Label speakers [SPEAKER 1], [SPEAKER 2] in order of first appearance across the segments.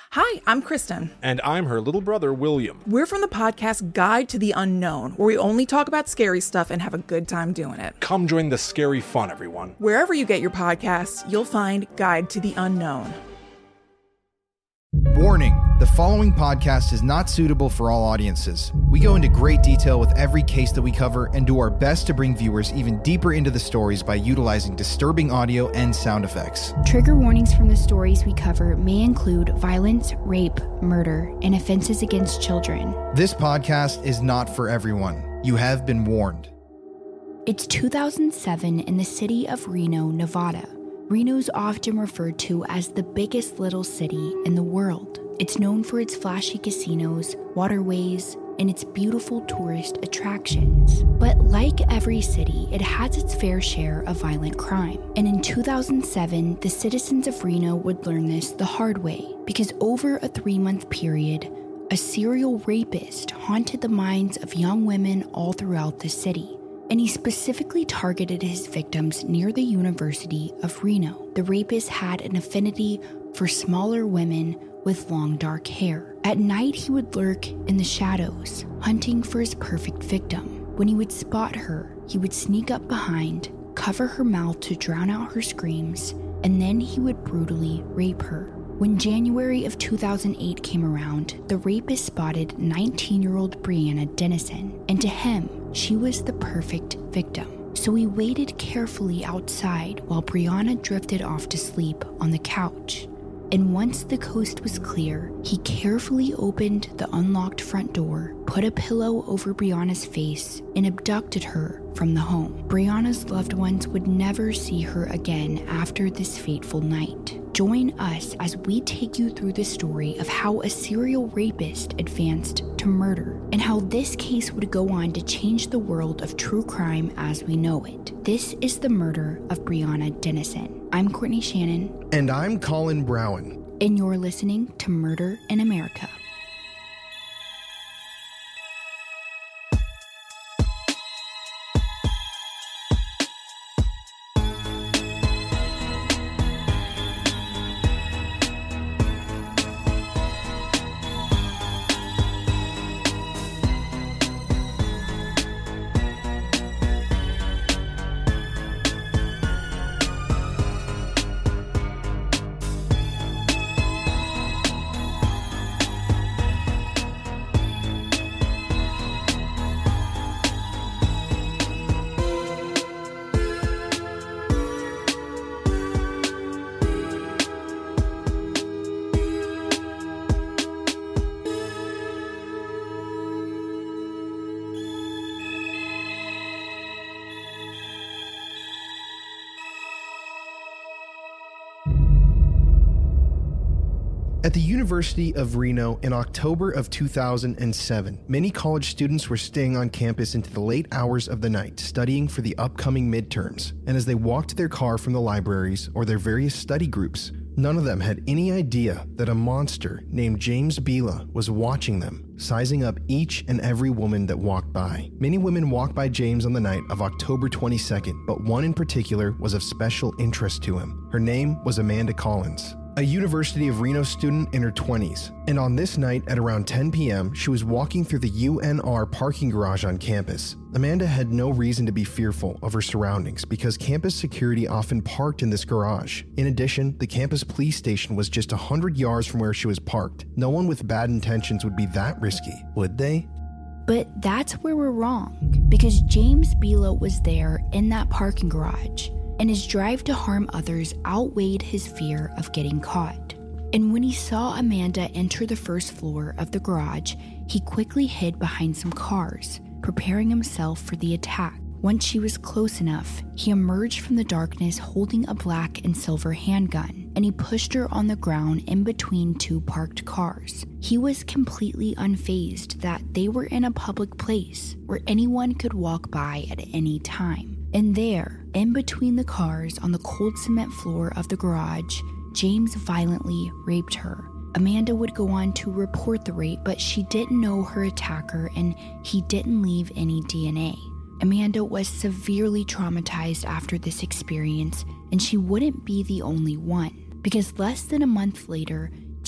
[SPEAKER 1] Hi, I'm Kristen.
[SPEAKER 2] And I'm her little brother, William.
[SPEAKER 1] We're from the podcast Guide to the Unknown, where we only talk about scary stuff and have a good time doing it.
[SPEAKER 2] Come join the scary fun, everyone.
[SPEAKER 1] Wherever you get your podcasts, you'll find Guide to the Unknown.
[SPEAKER 3] Warning, the following podcast is not suitable for all audiences. We go into great detail with every case that we cover and do our best to bring viewers even deeper into the stories by utilizing disturbing audio and sound effects.
[SPEAKER 4] Trigger warnings from the stories we cover may include violence, rape, murder, and offenses against children.
[SPEAKER 3] This podcast is not for everyone. You have been warned.
[SPEAKER 4] It's 2007 in the city of Reno, Nevada. Reno's often referred to as the biggest little city in the world. It's known for its flashy casinos, waterways, and its beautiful tourist attractions. But like every city, it has its fair share of violent crime. And in 2007, the citizens of Reno would learn this the hard way, because over a 3-month period, a serial rapist haunted the minds of young women all throughout the city. And he specifically targeted his victims near the University of Reno. The rapist had an affinity for smaller women with long dark hair. At night, he would lurk in the shadows, hunting for his perfect victim. When he would spot her, he would sneak up behind, cover her mouth to drown out her screams, and then he would brutally rape her. When January of 2008 came around, the rapist spotted 19-year-old Brianna Dennison, and to him, she was the perfect victim. So he waited carefully outside while Brianna drifted off to sleep on the couch. And once the coast was clear, he carefully opened the unlocked front door, put a pillow over Brianna's face, and abducted her from the home. Brianna's loved ones would never see her again after this fateful night. Join us as we take you through the story of how a serial rapist advanced to murder, and how this case would go on to change the world of true crime as we know it. This is the murder of Brianna Dennison. I'm Courtney Shannon.
[SPEAKER 3] And I'm Colin Browen.
[SPEAKER 4] And you're listening to Murder in America.
[SPEAKER 3] At the University of Reno in October of 2007, many college students were staying on campus into the late hours of the night, studying for the upcoming midterms. And as they walked to their car from the libraries or their various study groups, none of them had any idea that a monster named James Bila was watching them, sizing up each and every woman that walked by. Many women walked by James on the night of October 22nd, but one in particular was of special interest to him. Her name was Amanda Collins, a University of Reno student in her 20s. And on this night at around 10 p.m., she was walking through the UNR parking garage on campus. Amanda had no reason to be fearful of her surroundings because campus security often parked in this garage. In addition, the campus police station was just 100 yards from where she was parked. No one with bad intentions would be that risky, would they?
[SPEAKER 4] But that's where we're wrong, because James Bila was there in that parking garage, and his drive to harm others outweighed his fear of getting caught. And when he saw Amanda enter the first floor of the garage, he quickly hid behind some cars, preparing himself for the attack. Once she was close enough, he emerged from the darkness holding a black and silver handgun, and he pushed her on the ground in between two parked cars. He was completely unfazed that they were in a public place where anyone could walk by at any time. And there, in between the cars on the cold cement floor of the garage, James violently raped her. Amanda would go on to report the rape, but she didn't know her attacker and he didn't leave any DNA. Amanda was severely traumatized after this experience, and she wouldn't be the only one, because less than a month later,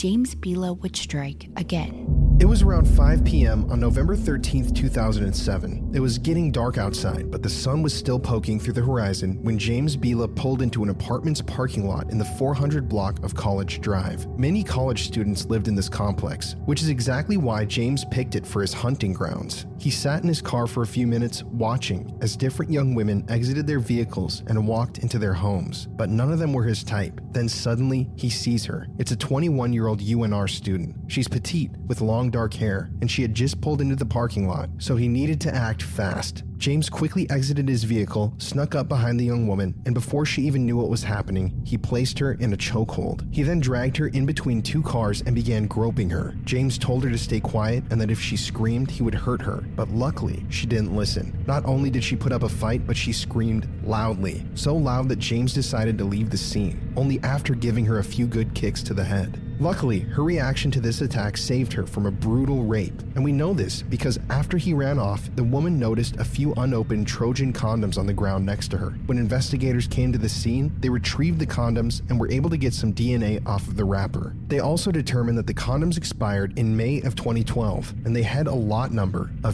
[SPEAKER 4] James Bila would strike again.
[SPEAKER 3] It was around 5 p.m. on November 13th, 2007. It was getting dark outside, but the sun was still poking through the horizon when James Bila pulled into an apartment's parking lot in the 400 block of College Drive. Many college students lived in this complex, which is exactly why James picked it for his hunting grounds. He sat in his car for a few minutes, watching as different young women exited their vehicles and walked into their homes, but none of them were his type. Then suddenly, he sees her. It's a 21-year-old UNR student. She's petite, with long dark hair, and she had just pulled into the parking lot, so he needed to act fast. James quickly exited his vehicle, snuck up behind the young woman, and before she even knew what was happening, he placed her in a chokehold. He then dragged her in between two cars and began groping her. James told her to stay quiet and that if she screamed, he would hurt her, but luckily, she didn't listen. Not only did she put up a fight, but she screamed loudly, so loud that James decided to leave the scene, only after giving her a few good kicks to the head. Luckily, her reaction to this attack saved her from a brutal rape, and we know this because after he ran off, the woman noticed a few unopened Trojan condoms on the ground next to her. When investigators came to the scene, they retrieved the condoms and were able to get some DNA off of the wrapper. They also determined that the condoms expired in May of 2012, and they had a lot number of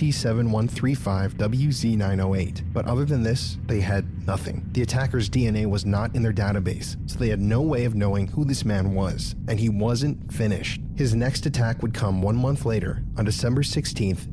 [SPEAKER 3] TT7135WZ908, but other than this, they had nothing. The attacker's DNA was not in their database, so they had no way of knowing who this man was, and he wasn't finished. His next attack would come 1 month later, on December 16th,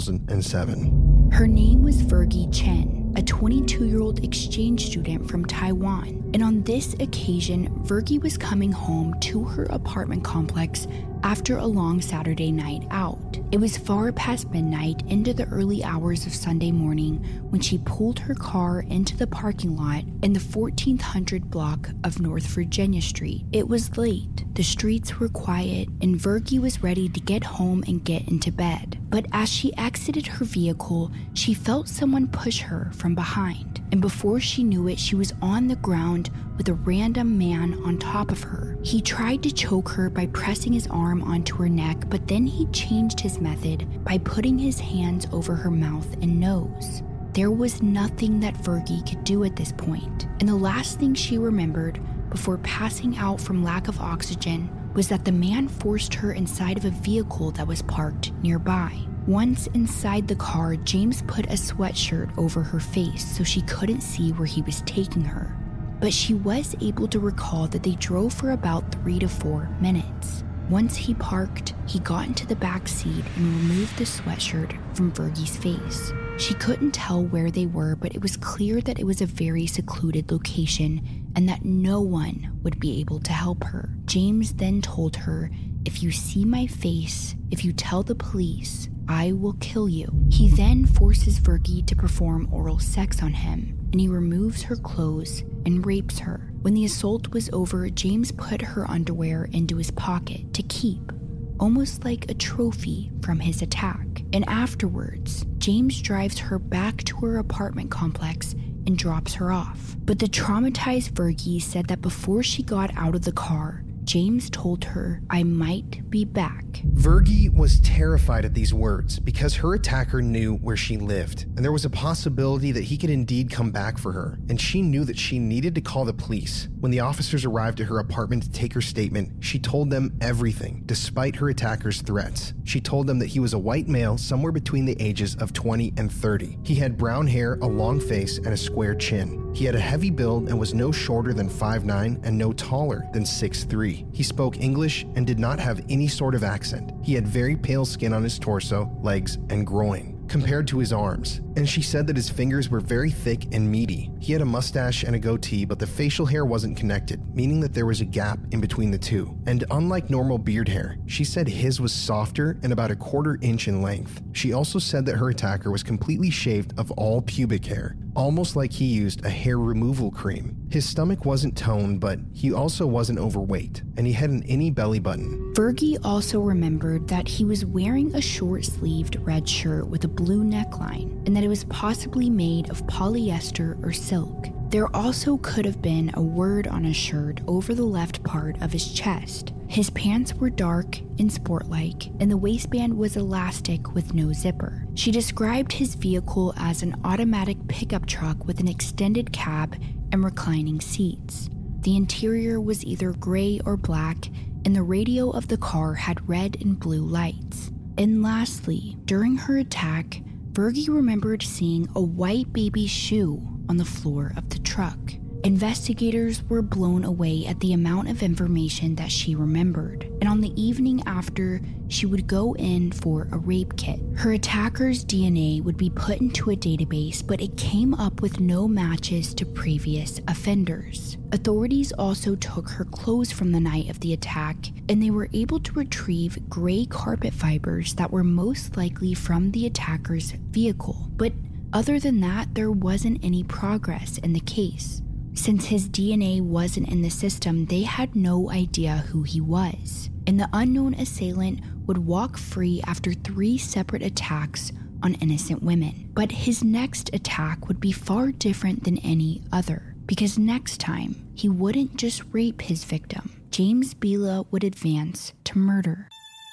[SPEAKER 3] 2007.
[SPEAKER 4] Her name was Virgie Chen, a 22-year-old exchange student from Taiwan. And on this occasion, Virgie was coming home to her apartment complex after a long Saturday night out. It was far past midnight into the early hours of Sunday morning when she pulled her car into the parking lot in the 1400 block of North Virginia Street. It was late, the streets were quiet, and Virgie was ready to get home and get into bed. But as she exited her vehicle, she felt someone push her from behind. And before she knew it, she was on the ground with a random man on top of her. He tried to choke her by pressing his arm onto her neck, but then he changed his method by putting his hands over her mouth and nose. There was nothing that Virgie could do at this point, and the last thing she remembered before passing out from lack of oxygen was that the man forced her inside of a vehicle that was parked nearby. Once inside the car, James put a sweatshirt over her face so she couldn't see where he was taking her. But she was able to recall that they drove for about 3 to 4 minutes. Once he parked, he got into the back seat and removed the sweatshirt from Virgie's face. She couldn't tell where they were, but it was clear that it was a very secluded location and that no one would be able to help her. James then told her, "If you see my face, if you tell the police, I will kill you." He then forces Virgie to perform oral sex on him, and he removes her clothes and rapes her. When the assault was over, James put her underwear into his pocket to keep, almost like a trophy from his attack. And afterwards, James drives her back to her apartment complex and drops her off. But the traumatized Virgie said that before she got out of the car, James told her, "I might be back."
[SPEAKER 3] Virgie was terrified at these words because her attacker knew where she lived, and there was a possibility that he could indeed come back for her, and she knew that she needed to call the police. When the officers arrived at her apartment to take her statement, she told them everything, despite her attacker's threats. She told them that he was a white male somewhere between the ages of 20 and 30. He had brown hair, a long face, and a square chin. He had a heavy build and was no shorter than 5'9" and no taller than 6'3". He spoke English and did not have any sort of accent. He had very pale skin on his torso, legs, and groin, compared to his arms, and she said that his fingers were very thick and meaty. He had a mustache and a goatee, but the facial hair wasn't connected, meaning that there was a gap in between the two. And unlike normal beard hair, she said his was softer and about 1/4 inch in length. She also said that her attacker was completely shaved of all pubic hair, almost like he used a hair removal cream. His stomach wasn't toned, but he also wasn't overweight, and he had an innie belly button.
[SPEAKER 4] Virgie also remembered that he was wearing a short-sleeved red shirt with a blue neckline, and that it was possibly made of polyester or silk. There also could have been a word on his shirt over the left part of his chest. His pants were dark and sport-like, and the waistband was elastic with no zipper. She described his vehicle as an automatic pickup truck with an extended cab and reclining seats. The interior was either gray or black, and the radio of the car had red and blue lights. And lastly, during her attack, Fergie remembered seeing a white baby shoe on the floor of the truck. Investigators were blown away at the amount of information that she remembered, and on the evening after, she would go in for a rape kit. Her attacker's DNA would be put into a database, but it came up with no matches to previous offenders. Authorities also took her clothes from the night of the attack, and they were able to retrieve gray carpet fibers that were most likely from the attacker's vehicle. But other than that, there wasn't any progress in the case. Since his DNA wasn't in the system, they had no idea who he was. And the unknown assailant would walk free after 3 separate attacks on innocent women. But his next attack would be far different than any other, because next time, he wouldn't just rape his victim. James Bila would advance to murder.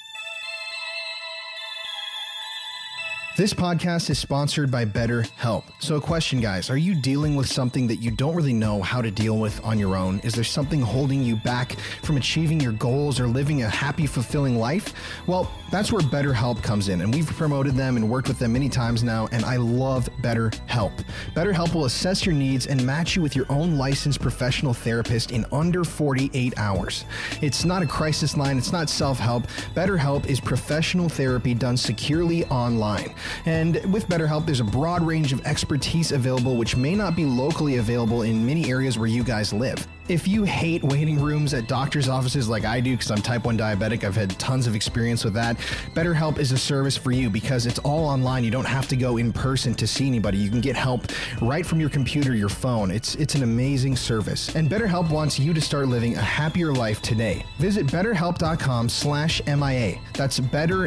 [SPEAKER 3] This podcast is sponsored by BetterHelp. So a question, guys, are you dealing with something that you don't really know how to deal with on your own? Is there something holding you back from achieving your goals or living a happy, fulfilling life? Well, that's where BetterHelp comes in, and we've promoted them and worked with them many times now, and I love BetterHelp. BetterHelp will assess your needs and match you with your own licensed professional therapist in under 48 hours. It's not a crisis line, it's not self-help. BetterHelp is professional therapy done securely online. And with BetterHelp, there's a broad range of expertise available, which may not be locally available in many areas where you guys live. If you hate waiting rooms at doctor's offices like I do, because I'm type 1 diabetic, I've had tons of experience with that, BetterHelp is a service for you because it's all online. You don't have to go in person to see anybody. You can get help right from your computer, your phone. It's an amazing service. And BetterHelp wants you to start living a happier life today. Visit BetterHelp.com/MIA. That's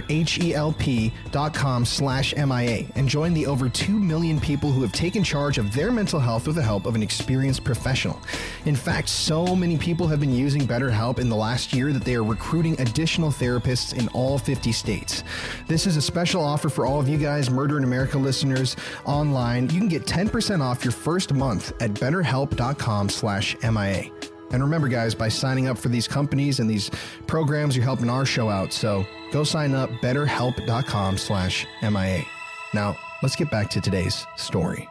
[SPEAKER 3] BetterHelp.com/MIA and join the over 2 million people who have taken charge of their mental health with the help of an experienced professional. In fact, so many people have been using BetterHelp in the last year that they are recruiting additional therapists in all 50 states. This is a special offer for all of you guys, Murder in America listeners, online. You can get 10% off your first month at BetterHelp.com/MIA. And remember, guys, by signing up for these companies and these programs, you're helping our show out. So go sign up, BetterHelp.com/MIA. Now, let's get back to today's story.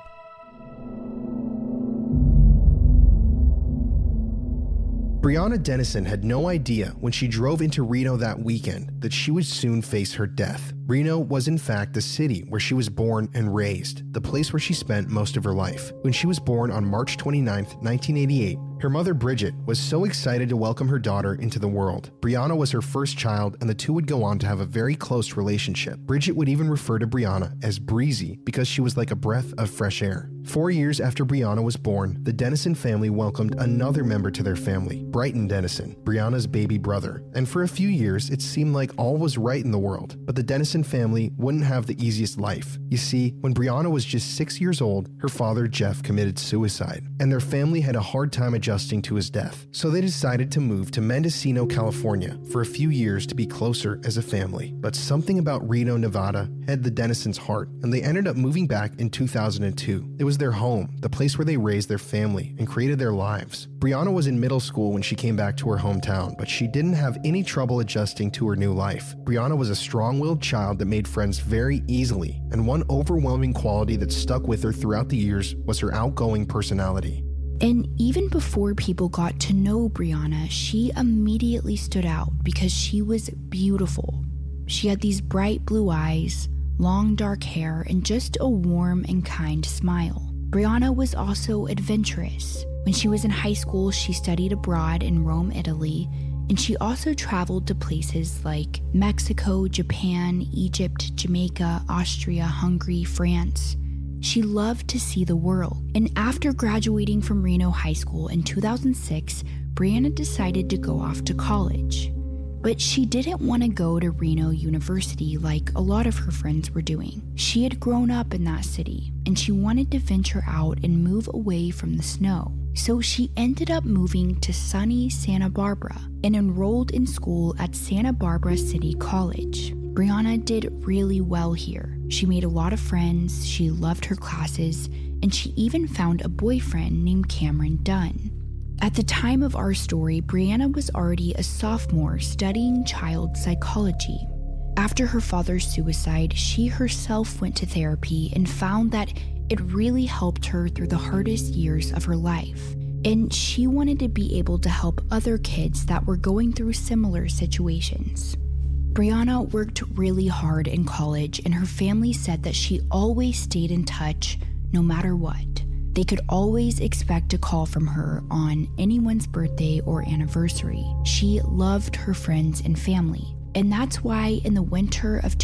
[SPEAKER 3] Brianna Dennison had no idea when she drove into Reno that weekend that she would soon face her death. Reno was in fact the city where she was born and raised, the place where she spent most of her life. When she was born on March 29th, 1988, her mother Bridget was so excited to welcome her daughter into the world. Brianna was her first child, and the two would go on to have a very close relationship. Bridget would even refer to Brianna as Breezy because she was like a breath of fresh air. 4 years after Brianna was born, the Dennison family welcomed another member to their family, Brighton Dennison, Brianna's baby brother. And for a few years, it seemed like all was right in the world. But the Dennison family wouldn't have the easiest life. You see, when Brianna was just 6 years old, her father, Jeff, committed suicide, and their family had a hard time adjusting to his death. So they decided to move to Mendocino, California for a few years to be closer as a family. But something about Reno, Nevada had the Dennisons' heart, and they ended up moving back in 2002. It was their home, the place where they raised their family and created their lives. Brianna was in middle school when she came back to her hometown, but she didn't have any trouble adjusting to her new life. Brianna was a strong-willed child that made friends very easily, and one overwhelming quality that stuck with her throughout the years was her outgoing personality.
[SPEAKER 4] And even before people got to know Brianna, she immediately stood out because she was beautiful. She had these bright blue eyes, long dark hair, and just a warm and kind smile. Brianna was also adventurous. When she was in high school, she studied abroad in Rome, Italy, and she also traveled to places like Mexico, Japan, Egypt, Jamaica, Austria, Hungary, France. She loved to see the world. And after graduating from Reno High School in 2006, Brianna decided to go off to college. But she didn't want to go to Reno University like a lot of her friends were doing. She had grown up in that city, and she wanted to venture out and move away from the snow. So she ended up moving to sunny Santa Barbara and enrolled in school at Santa Barbara City College. Brianna did really well here. She made a lot of friends, she loved her classes, and she even found a boyfriend named Cameron Dunn. At the time of our story, Brianna was already a sophomore studying child psychology. After her father's suicide, she herself went to therapy and found that it really helped her through the hardest years of her life. And she wanted to be able to help other kids that were going through similar situations. Brianna worked really hard in college, and her family said that she always stayed in touch no matter what. They could always expect a call from her on anyone's birthday or anniversary. She loved her friends and family. And that's why in the winter of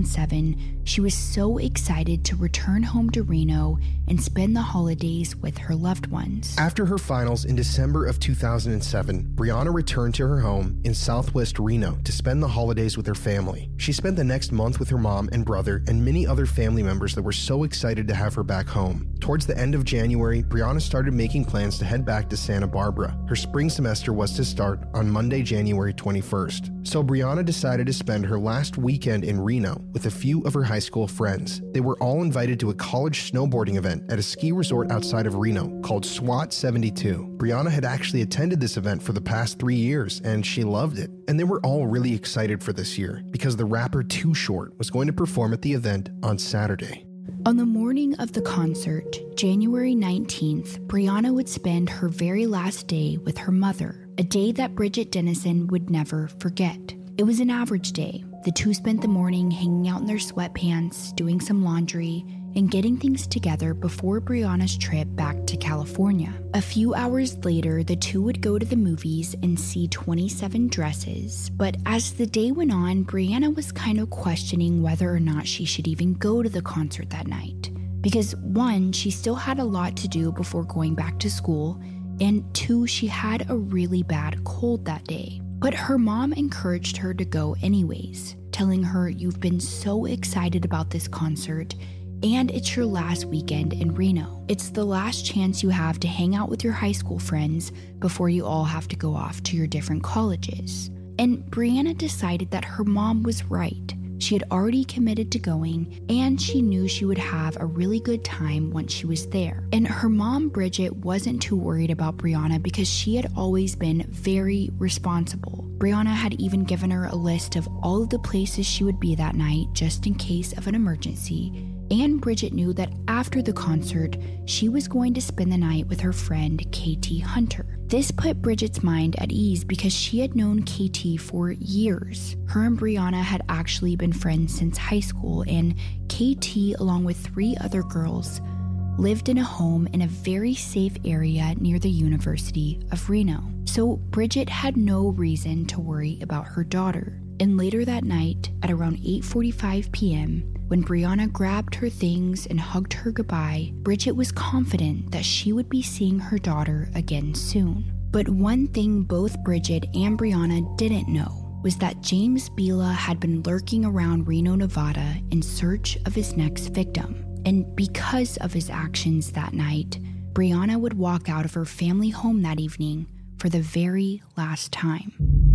[SPEAKER 4] 2007, she was so excited to return home to Reno and spend the holidays with her loved ones.
[SPEAKER 3] After her finals in December of 2007, Brianna returned to her home in southwest Reno to spend the holidays with her family. She spent the next month with her mom and brother and many other family members that were so excited to have her back home. Towards the end of January, Brianna started making plans to head back to Santa Barbara. Her spring semester was to start on Monday, January 21st. So Brianna decided to spend her last weekend in Reno with a few of her high school friends. They were all invited to a college snowboarding event at a ski resort outside of Reno called SWAT 72. Brianna had actually attended this event for the past 3 years, and she loved it. And they were all really excited for this year because the rapper Too Short was going to perform at the event on Saturday.
[SPEAKER 4] On the morning of the concert, January 19th, Brianna would spend her very last day with her mother, a day that Bridget Dennison would never forget. It was an average day. The two spent the morning hanging out in their sweatpants, doing some laundry, and getting things together before Brianna's trip back to California. A few hours later, the two would go to the movies and see 27 Dresses. But as the day went on, Brianna was kind of questioning whether or not she should even go to the concert that night. Because 1, she still had a lot to do before going back to school, and 2, she had a really bad cold that day. But her mom encouraged her to go anyways, telling her, "You've been so excited about this concert, and it's your last weekend in Reno. It's the last chance you have to hang out with your high school friends before you all have to go off to your different colleges." And Brianna decided that her mom was right. She had already committed to going, and she knew she would have a really good time once she was there. And her mom, Bridget, wasn't too worried about Brianna because she had always been very responsible. Brianna had even given her a list of all of the places she would be that night just in case of an emergency. And Bridget knew that after the concert, she was going to spend the night with her friend KT Hunter. This put Bridget's mind at ease because she had known KT for years. Her and Brianna had actually been friends since high school, and KT, along with 3 other girls, lived in a home in a very safe area near the University of Reno. So Bridget had no reason to worry about her daughter. And later that night, at around 8:45 p.m., when Brianna grabbed her things and hugged her goodbye, Bridget was confident that she would be seeing her daughter again soon. But one thing both Bridget and Brianna didn't know was that James Bila had been lurking around Reno, Nevada in search of his next victim. And because of his actions that night, Brianna would walk out of her family home that evening for the very last time.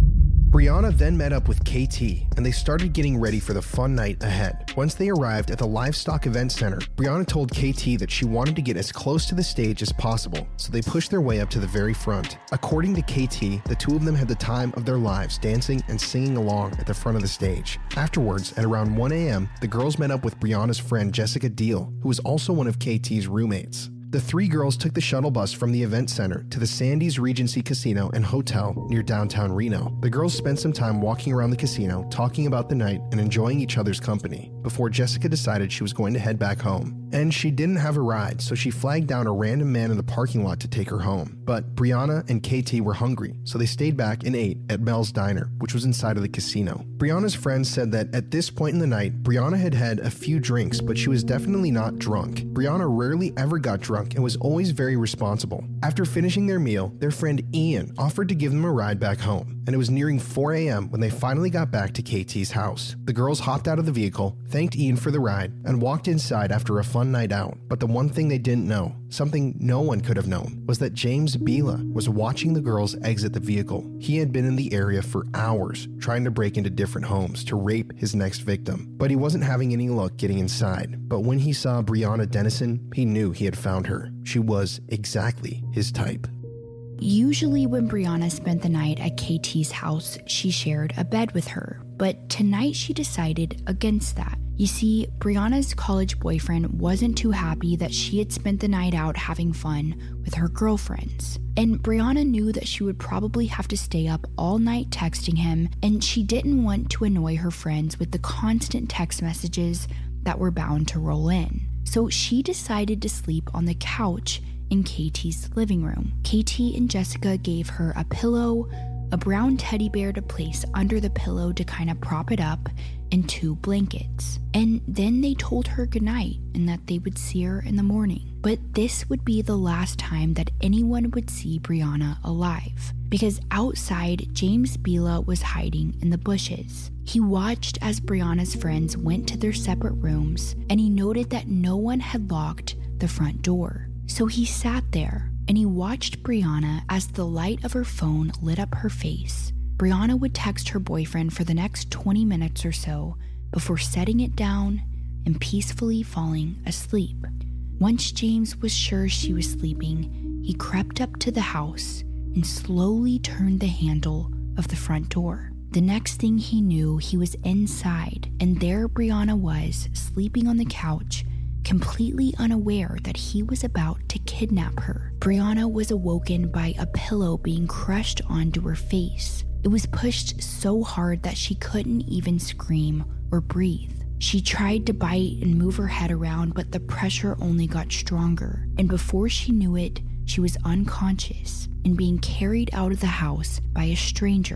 [SPEAKER 3] Brianna then met up with KT, and they started getting ready for the fun night ahead. Once they arrived at the Livestock Event Center, Brianna told KT that she wanted to get as close to the stage as possible, so they pushed their way up to the very front. According to KT, the two of them had the time of their lives dancing and singing along at the front of the stage. Afterwards, at around 1 a.m., the girls met up with Brianna's friend Jessica Deal, who was also one of KT's roommates. The 3 girls took the shuttle bus from the event center to the Sandy's Regency Casino and Hotel near downtown Reno. The girls spent some time walking around the casino, talking about the night and enjoying each other's company, before Jessica decided she was going to head back home. And she didn't have a ride, so she flagged down a random man in the parking lot to take her home. But Brianna and KT were hungry, so they stayed back and ate at Mel's Diner, which was inside of the casino. Brianna's friends said that at this point in the night, Brianna had had a few drinks, but she was definitely not drunk. Brianna rarely ever got drunk and was always very responsible. After finishing their meal, their friend Ian offered to give them a ride back home, and it was nearing 4 a.m. when they finally got back to KT's house. The girls hopped out of the vehicle, thanked Ian for the ride, and walked inside after a fun night out. But the one thing they didn't know, something no one could have known, was that James Bila was watching the girls exit the vehicle. He had been in the area for hours, trying to break into different homes to rape his next victim. But he wasn't having any luck getting inside. But when he saw Brianna Dennison, he knew he had found her. She was exactly his type.
[SPEAKER 4] usually when Brianna spent the night at KT's house, she shared a bed with her. But tonight she decided against that. You see, Brianna's college boyfriend wasn't too happy that she had spent the night out having fun with her girlfriends. And Brianna knew that she would probably have to stay up all night texting him, and she didn't want to annoy her friends with the constant text messages that were bound to roll in. So she decided to sleep on the couch in KT's living room. KT and Jessica gave her a pillow, a brown teddy bear to place under the pillow to kind of prop it up, and 2 blankets. And then they told her goodnight and that they would see her in the morning. But this would be the last time that anyone would see Brianna alive, because outside, James Bila was hiding in the bushes. He watched as Brianna's friends went to their separate rooms, and he noted that no one had locked the front door. So he sat there and he watched Brianna as the light of her phone lit up her face. Brianna would text her boyfriend for the next 20 minutes or so before setting it down and peacefully falling asleep. Once James was sure she was sleeping, he crept up to the house and slowly turned the handle of the front door. The next thing he knew, he was inside, and there Brianna was, sleeping on the couch, completely unaware that he was about to kidnap her. Brianna was awoken by a pillow being crushed onto her face. It was pushed so hard that she couldn't even scream or breathe. She tried to bite and move her head around, but the pressure only got stronger. And before she knew it, she was unconscious and being carried out of the house by a stranger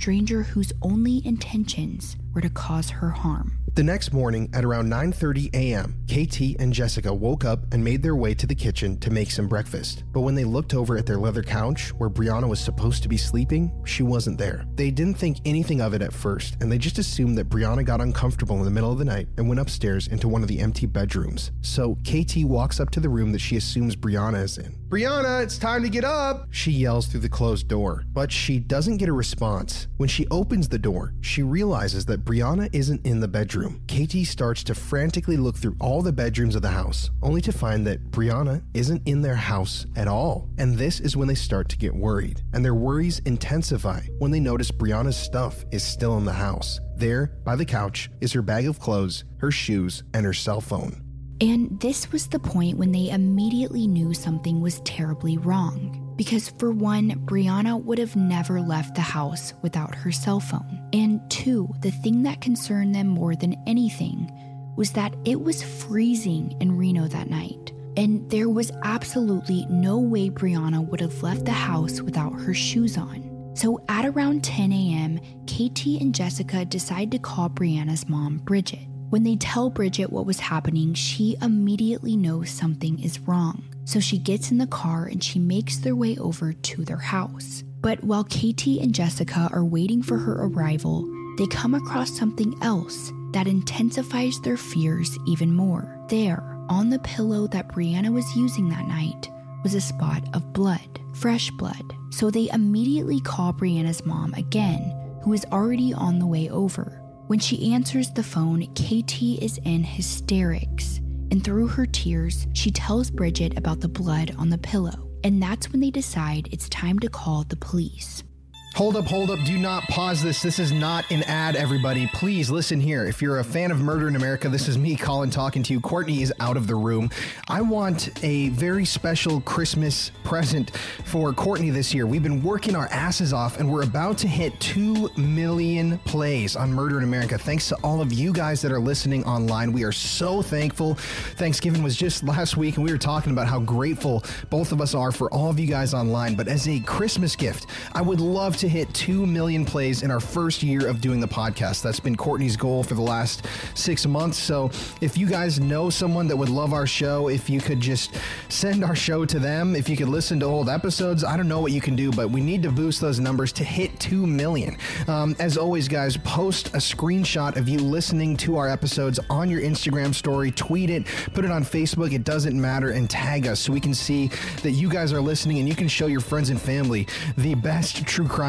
[SPEAKER 4] whose only intentions were to cause her harm.
[SPEAKER 3] The next morning at around 9:30 a.m., KT and Jessica woke up and made their way to the kitchen to make some breakfast. But when they looked over at their leather couch where Brianna was supposed to be sleeping, she wasn't there. They didn't think anything of it at first, and they just assumed that Brianna got uncomfortable in the middle of the night and went upstairs into one of the empty bedrooms. So KT walks up to the room that she assumes Brianna is in. "Brianna, it's time to get up," she yells through the closed door. But she doesn't get a response. When she opens the door, she realizes that Brianna isn't in the bedroom. KT starts to frantically look through all the bedrooms of the house, only to find that Brianna isn't in their house at all. And this is when they start to get worried. And their worries intensify when they notice Brianna's stuff is still in the house. There, by the couch, is her bag of clothes, her shoes, and her cell phone.
[SPEAKER 4] And this was the point when they immediately knew something was terribly wrong. Because for one, Brianna would have never left the house without her cell phone. And 2, the thing that concerned them more than anything was that it was freezing in Reno that night. And there was absolutely no way Brianna would have left the house without her shoes on. So at around 10 a.m., KT and Jessica decide to call Brianna's mom, Bridget. When they tell Bridget what was happening, she immediately knows something is wrong. So she gets in the car and she makes their way over to their house. But while KT and Jessica are waiting for her arrival, they come across something else that intensifies their fears even more. There, on the pillow that Brianna was using that night, was a spot of blood, fresh blood. So they immediately call Brianna's mom again, who is already on the way over. When she answers the phone, KT is in hysterics, and through her tears, she tells Bridget about the blood on the pillow. And that's when they decide it's time to call the police.
[SPEAKER 3] Hold up, do not pause this. This is not an ad, everybody. Please listen here. If you're a fan of Murder in America, this is me, Colin, talking to you. Courtney is out of the room. I want a very special Christmas present for Courtney this year. We've been working our asses off, and we're about to hit 2 million plays on Murder in America. Thanks to all of you guys that are listening online. We are so thankful. Thanksgiving was just last week, and we were talking about how grateful both of us are for all of you guys online. But as a Christmas gift, I would love to hit 2 million plays in our first year of doing the podcast. That's been Courtney's goal for the last 6 months. So if you guys know someone that would love our show, if you could just send our show to them, if you could listen to old episodes, I don't know what you can do, but we need to boost those numbers to hit 2 million. As always, guys, post a screenshot of you listening to our episodes on your Instagram story, tweet it, put it on Facebook, it doesn't matter, and tag us so we can see that you guys are listening, and you can show your friends and family the best true crime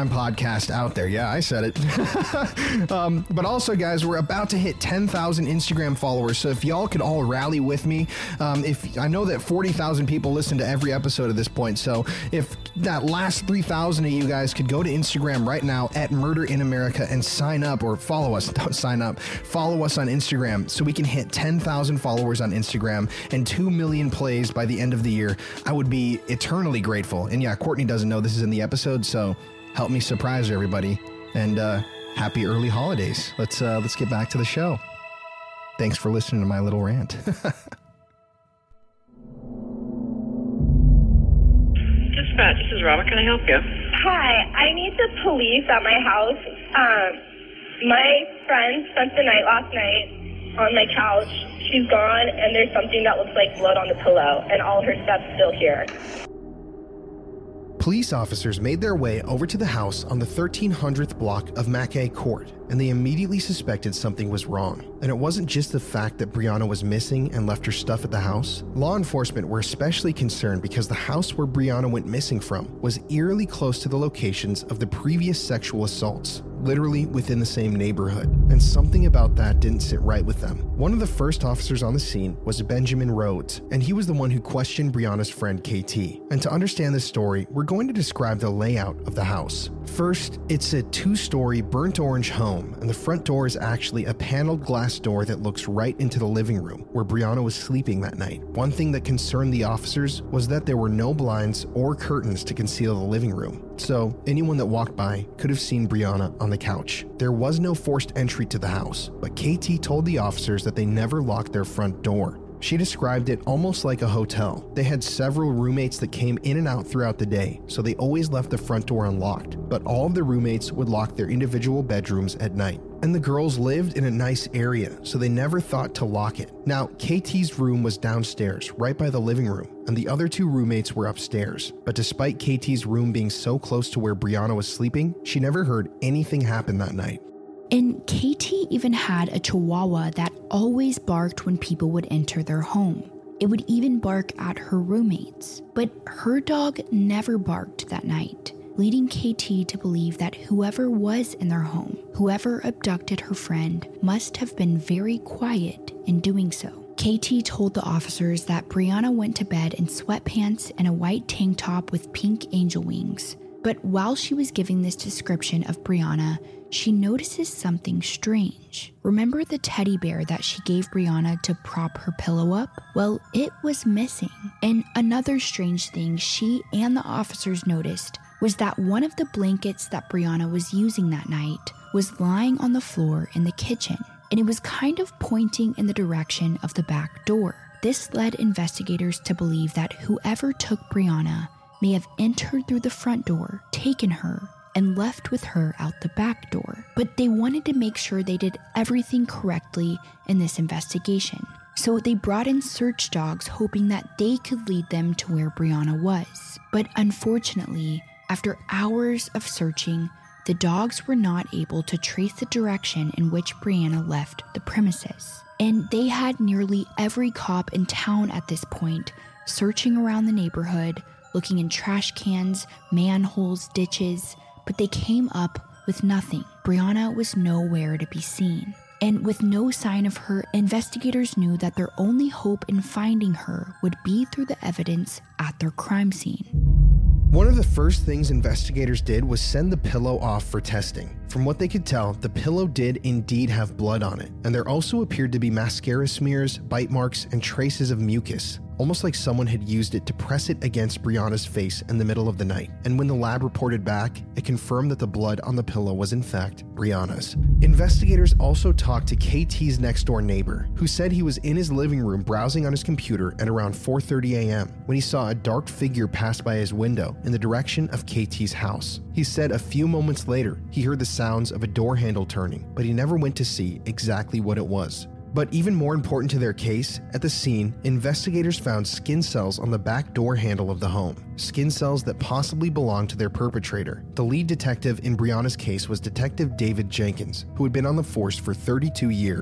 [SPEAKER 3] crime podcast out there. Yeah, I said it. But also, guys, we're about to hit 10,000 Instagram followers. So if y'all could all rally with me, if I know that 40,000 people listen to every episode at this point. So if that last 3,000 of you guys could go to Instagram right now at Murder in America and sign up, or follow us. Don't sign up. Follow us on Instagram so we can hit 10,000 followers on Instagram and 2 million plays by the end of the year. I would be eternally grateful. And yeah, Courtney doesn't know this is in the episode, so help me surprise everybody. And happy early holidays. Let's get back to the show. Thanks for listening to my little rant.
[SPEAKER 5] Dispatch, this is Robert. Can I help you?
[SPEAKER 6] Hi, I need the police at my house. My friend spent the night last night on my couch. She's gone, and there's something that looks like blood on the pillow, and all her stuff's still here.
[SPEAKER 3] Police officers made their way over to the house on the 1300th block of Mackay Court, and they immediately suspected something was wrong. And it wasn't just the fact that Brianna was missing and left her stuff at the house. Law enforcement were especially concerned because the house where Brianna went missing from was eerily close to the locations of the previous sexual assaults, literally within the same neighborhood. And something about that didn't sit right with them. One of the first officers on the scene was Benjamin Rhodes, and he was the one who questioned Brianna's friend KT. And to understand this story, we're going to describe the layout of the house. First, it's a 2-story burnt orange home, and the front door is actually a paneled glass door that looks right into the living room where Brianna was sleeping that night. One thing that concerned the officers was that there were no blinds or curtains to conceal the living room, so anyone that walked by could have seen Brianna on the couch. There was no forced entry to the house, but KT told the officers that they never locked their front door. She described it almost like a hotel. They had several roommates that came in and out throughout the day, so they always left the front door unlocked, but all of the roommates would lock their individual bedrooms at night. And the girls lived in a nice area, so they never thought to lock it. Now, KT's room was downstairs, right by the living room, and the other 2 roommates were upstairs. But despite KT's room being so close to where Brianna was sleeping, she never heard anything happen that night.
[SPEAKER 4] And KT even had a chihuahua that always barked when people would enter their home. It would even bark at her roommates. But her dog never barked that night, leading KT to believe that whoever was in their home, whoever abducted her friend, must have been very quiet in doing so. KT told the officers that Brianna went to bed in sweatpants and a white tank top with pink angel wings. But while she was giving this description of Brianna, she notices something strange. Remember the teddy bear that she gave Brianna to prop her pillow up? Well, it was missing. And another strange thing she and the officers noticed was that one of the blankets that Brianna was using that night was lying on the floor in the kitchen, and it was kind of pointing in the direction of the back door. This led investigators to believe that whoever took Brianna may have entered through the front door, taken her, and left with her out the back door. But they wanted to make sure they did everything correctly in this investigation. So they brought in search dogs, hoping that they could lead them to where Brianna was. But unfortunately, after hours of searching, the dogs were not able to trace the direction in which Brianna left the premises. And they had nearly every cop in town at this point, searching around the neighborhood, looking in trash cans, manholes, ditches, but they came up with nothing. Brianna was nowhere to be seen. And with no sign of her, investigators knew that their only hope in finding her would be through the evidence at their crime scene.
[SPEAKER 3] One of the first things investigators did was send the pillow off for testing. From what they could tell, the pillow did indeed have blood on it, and there also appeared to be mascara smears, bite marks, and traces of mucus, almost like someone had used it to press it against Brianna's face in the middle of the night. And when the lab reported back, it confirmed that the blood on the pillow was in fact Brianna's. Investigators also talked to KT's next door neighbor, who said he was in his living room browsing on his computer at around 4:30 a.m. when he saw a dark figure pass by his window in the direction of KT's house. He said a few moments later, he heard the sounds of a door handle turning, but he never went to see exactly what it was. But even more important to their case, at the scene, investigators found skin cells on the back door handle of the home. Skin cells that possibly belonged to their perpetrator. The lead detective in Brianna's case was Detective David Jenkins, who had been on the force for 32 years.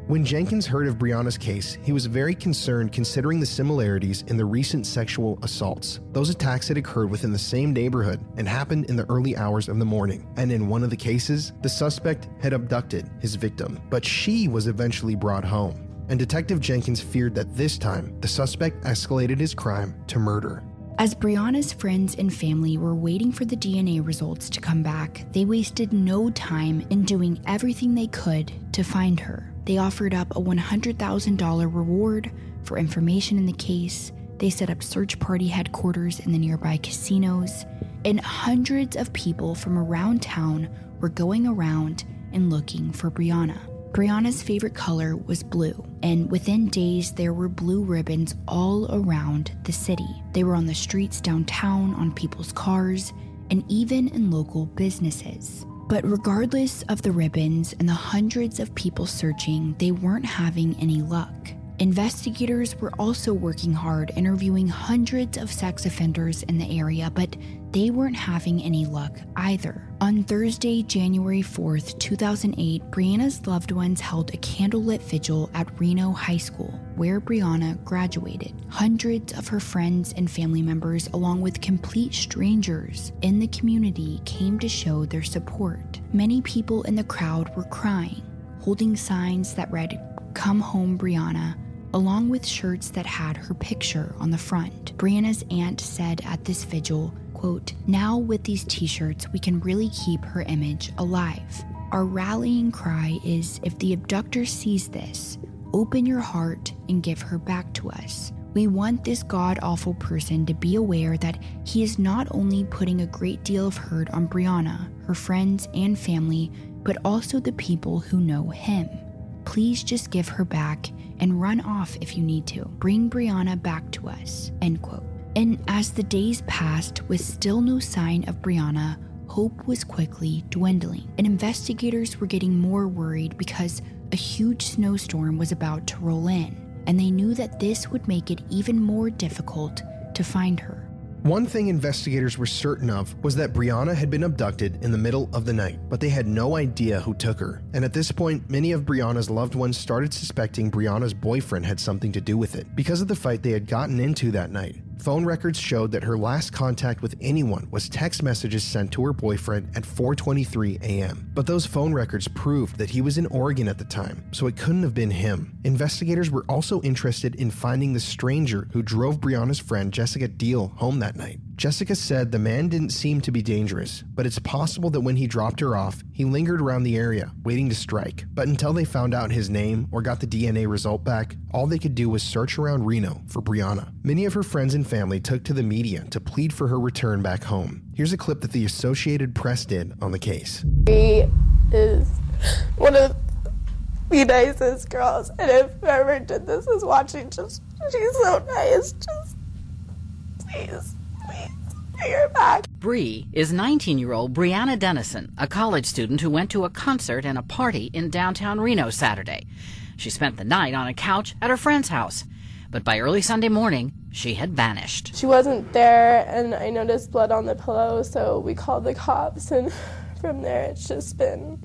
[SPEAKER 3] When Jenkins heard of Brianna's case, he was very concerned considering the similarities in the recent sexual assaults. Those attacks had occurred within the same neighborhood and happened in the early hours of the morning. And in one of the cases, the suspect had abducted his victim, but she was eventually brought home. And Detective Jenkins feared that this time, the suspect escalated his crime to murder.
[SPEAKER 4] As Brianna's friends and family were waiting for the DNA results to come back, they wasted no time in doing everything they could to find her. They offered up a $100,000 reward for information in the case. They set up search party headquarters in the nearby casinos, and hundreds of people from around town were going around and looking for Brianna. Brianna's favorite color was blue, and within days there were blue ribbons all around the city. They were on the streets downtown, on people's cars, and even in local businesses. But regardless of the ribbons and the hundreds of people searching, they weren't having any luck. Investigators were also working hard interviewing hundreds of sex offenders in the area, but they weren't having any luck either. On Thursday, January 4th, 2008, Brianna's loved ones held a candlelit vigil at Reno High School, where Brianna graduated. Hundreds of her friends and family members, along with complete strangers in the community, came to show their support. Many people in the crowd were crying, holding signs that read, "Come home, Brianna," along with shirts that had her picture on the front. Brianna's aunt said at this vigil, quote, "Now with these t-shirts, we can really keep her image alive. Our rallying cry is, if the abductor sees this, open your heart and give her back to us. We want this god-awful person to be aware that he is not only putting a great deal of hurt on Brianna, her friends and family, but also the people who know him. Please just give her back and run off if you need to. Bring Brianna back to us," end quote. And as the days passed with still no sign of Brianna, hope was quickly dwindling, and investigators were getting more worried because a huge snowstorm was about to roll in, and they knew that this would make it even more difficult to find her.
[SPEAKER 3] One thing investigators were certain of was that Brianna had been abducted in the middle of the night, but they had no idea who took her. And at this point, many of Brianna's loved ones started suspecting Brianna's boyfriend had something to do with it because of the fight they had gotten into that night. Phone records showed that her last contact with anyone was text messages sent to her boyfriend at 4:23 a.m. But those phone records proved that he was in Oregon at the time, so it couldn't have been him. Investigators were also interested in finding the stranger who drove Brianna's friend Jessica Deal home that night. Jessica said the man didn't seem to be dangerous, but it's possible that when he dropped her off, he lingered around the area, waiting to strike. But until they found out his name or got the DNA result back, all they could do was search around Reno for Brianna. Many of her friends and family took to the media to plead for her return back home. Here's a clip that the Associated Press did on the case.
[SPEAKER 7] She is one of the nicest girls, and if whoever did this is watching, she's so nice. Just please. Bring her back.
[SPEAKER 8] Bree is 19-year-old Brianna Dennison, a college student who went to a concert and a party in downtown Reno Saturday. She spent the night on a couch at her friend's house, but by early Sunday morning, she had vanished.
[SPEAKER 7] She wasn't there, and I noticed blood on the pillow, so we called the cops, and from there it's just been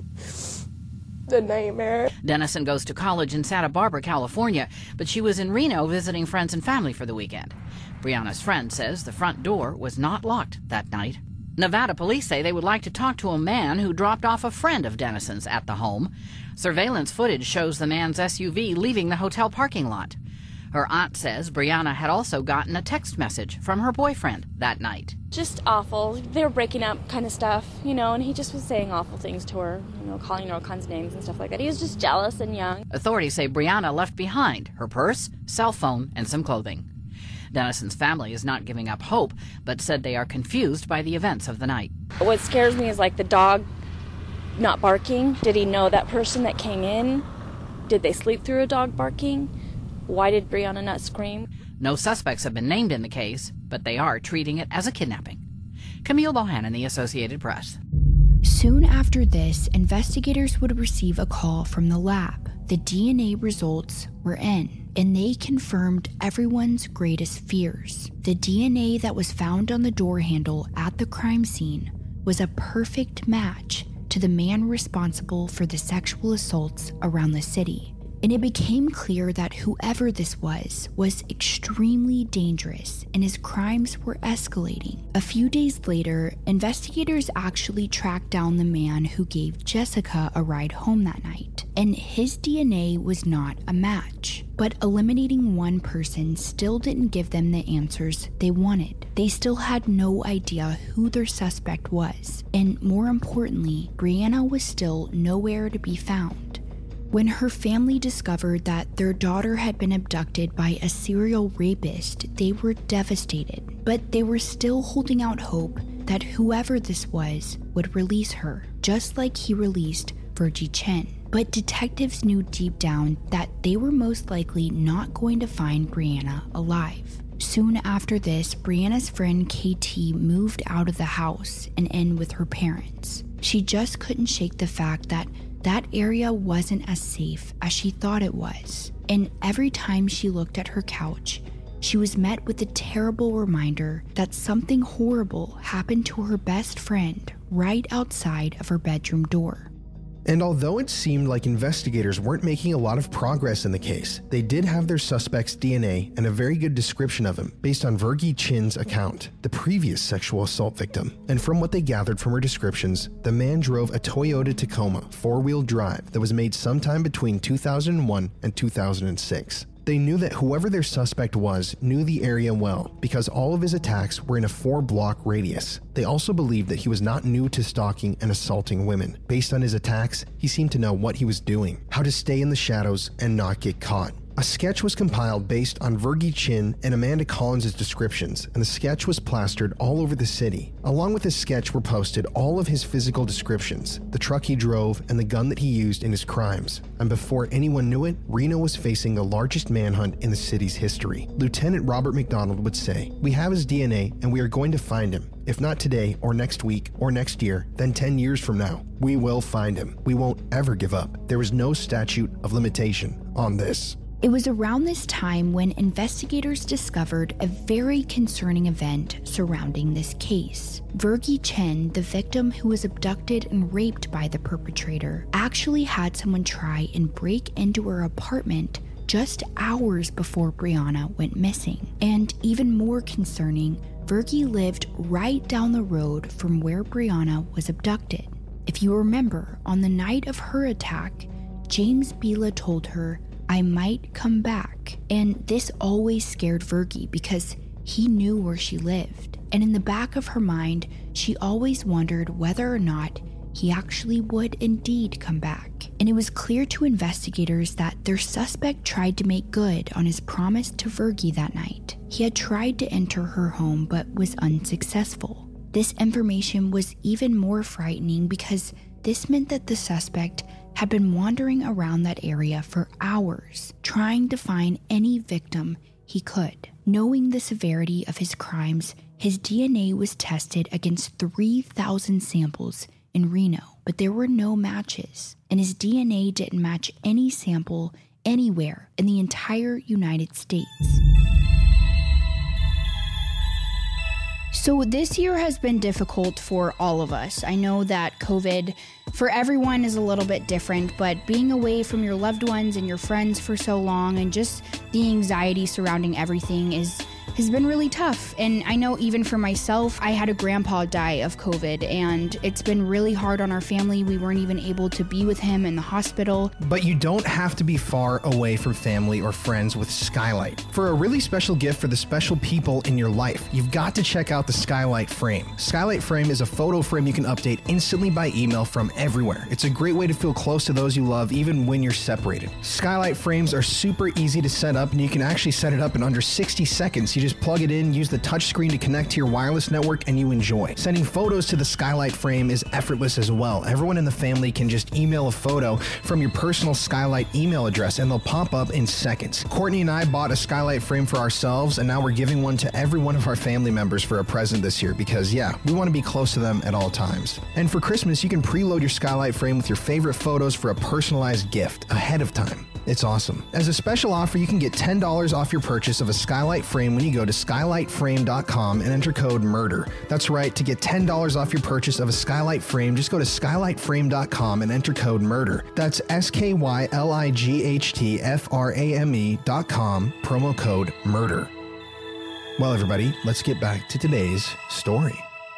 [SPEAKER 7] the nightmare.
[SPEAKER 8] Dennison goes to college in Santa Barbara, California, but she was in Reno visiting friends and family for the weekend. Brianna's friend says the front door was not locked that night. Nevada police say they would like to talk to a man who dropped off a friend of Dennison's at the home. Surveillance footage shows the man's SUV leaving the hotel parking lot. Her aunt says Brianna had also gotten a text message from her boyfriend that night.
[SPEAKER 9] Just awful. They were breaking up kind of stuff, and he just was saying awful things to her, calling her all kinds of names and stuff like that. He was just jealous and young.
[SPEAKER 8] Authorities say Brianna left behind her purse, cell phone, and some clothing. Dennison's family is not giving up hope, but said they are confused by the events of the night.
[SPEAKER 9] What scares me is the dog not barking. Did he know that person that came in? Did they sleep through a dog barking? Why did Brianna not scream?
[SPEAKER 8] No suspects have been named in the case, but they are treating it as a kidnapping. Camille Bohannon, The Associated Press.
[SPEAKER 4] Soon after this, investigators would receive a call from the lab. The DNA results were in, and they confirmed everyone's greatest fears. The DNA that was found on the door handle at the crime scene was a perfect match to the man responsible for the sexual assaults around the city. and it became clear that whoever this was extremely dangerous and his crimes were escalating. A few days later, investigators actually tracked down the man who gave Jessica a ride home that night, and his DNA was not a match. But eliminating one person still didn't give them the answers they wanted. They still had no idea who their suspect was, and more importantly, Brianna was still nowhere to be found. When her family discovered that their daughter had been abducted by a serial rapist, they were devastated, but they were still holding out hope that whoever this was would release her, just like he released Virgie Chen. But detectives knew deep down that they were most likely not going to find Brianna alive. Soon after this, Brianna's friend KT moved out of the house and in with her parents. She just couldn't shake the fact that that area wasn't as safe as she thought it was. And every time she looked at her couch, she was met with a terrible reminder that something horrible happened to her best friend right outside of her bedroom door.
[SPEAKER 3] And although it seemed like investigators weren't making a lot of progress in the case, they did have their suspect's DNA and a very good description of him based on Virgie Chen's account, the previous sexual assault victim. And from what they gathered from her descriptions, the man drove a Toyota Tacoma 4-wheel drive that was made sometime between 2001 and 2006. They knew that whoever their suspect was knew the area well because all of his attacks were in a 4-block radius. They also believed that he was not new to stalking and assaulting women. Based on his attacks, he seemed to know what he was doing, how to stay in the shadows and not get caught. A sketch was compiled based on Virgie Chen and Amanda Collins' descriptions, and the sketch was plastered all over the city. Along with the sketch were posted all of his physical descriptions, the truck he drove, and the gun that he used in his crimes. And before anyone knew it, Reno was facing the largest manhunt in the city's history. Lieutenant Robert McDonald would say, "We have his DNA and we are going to find him. If not today or next week or next year, then 10 years from now, we will find him. We won't ever give up. There is no statute of limitation on this."
[SPEAKER 4] It was around this time when investigators discovered a very concerning event surrounding this case. Virgie Chen, the victim who was abducted and raped by the perpetrator, actually had someone try and break into her apartment just hours before Brianna went missing. And even more concerning, Virgie lived right down the road from where Brianna was abducted. If you remember, on the night of her attack, James Bila told her, "I might come back." And this always scared Virgie because he knew where she lived. And in the back of her mind, she always wondered whether or not he actually would indeed come back. And it was clear to investigators that their suspect tried to make good on his promise to Virgie that night. He had tried to enter her home but was unsuccessful. This information was even more frightening because this meant that the suspect had been wandering around that area for hours, trying to find any victim he could. Knowing the severity of his crimes, his DNA was tested against 3,000 samples in Reno, but there were no matches, and his DNA didn't match any sample anywhere in the entire United States.
[SPEAKER 10] So this year has been difficult for all of us. I know that COVID for everyone is a little bit different, but being away from your loved ones and your friends for so long and just the anxiety surrounding everything has been really tough. And I know even for myself, I had a grandpa die of COVID, and it's been really hard on our family. We weren't even able to be with him in the hospital.
[SPEAKER 3] But you don't have to be far away from family or friends with Skylight. For a really special gift for the special people in your life, you've got to check out the Skylight Frame. Skylight Frame is a photo frame you can update instantly by email from everywhere. It's a great way to feel close to those you love even when you're separated. Skylight Frames are super easy to set up, and you can actually set it up in under 60 seconds. You just plug it in, use the touchscreen to connect to your wireless network, and you enjoy. Sending photos to the Skylight Frame is effortless as well. Everyone in the family can just email a photo from your personal Skylight email address, and they'll pop up in seconds. Courtney and I bought a Skylight Frame for ourselves, and now we're giving one to every one of our family members for a present this year because, we want to be close to them at all times. And for Christmas, you can preload your Skylight Frame with your favorite photos for a personalized gift ahead of time. It's awesome. As a special offer, you can get $10 off your purchase of a skylight frame when you go to skylightframe.com and enter code MURDER. That's right, to get $10 off your purchase of a skylight frame, just go to skylightframe.com and enter code MURDER. That's skylightframe.com, promo code MURDER. Well, everybody, let's get back to today's story.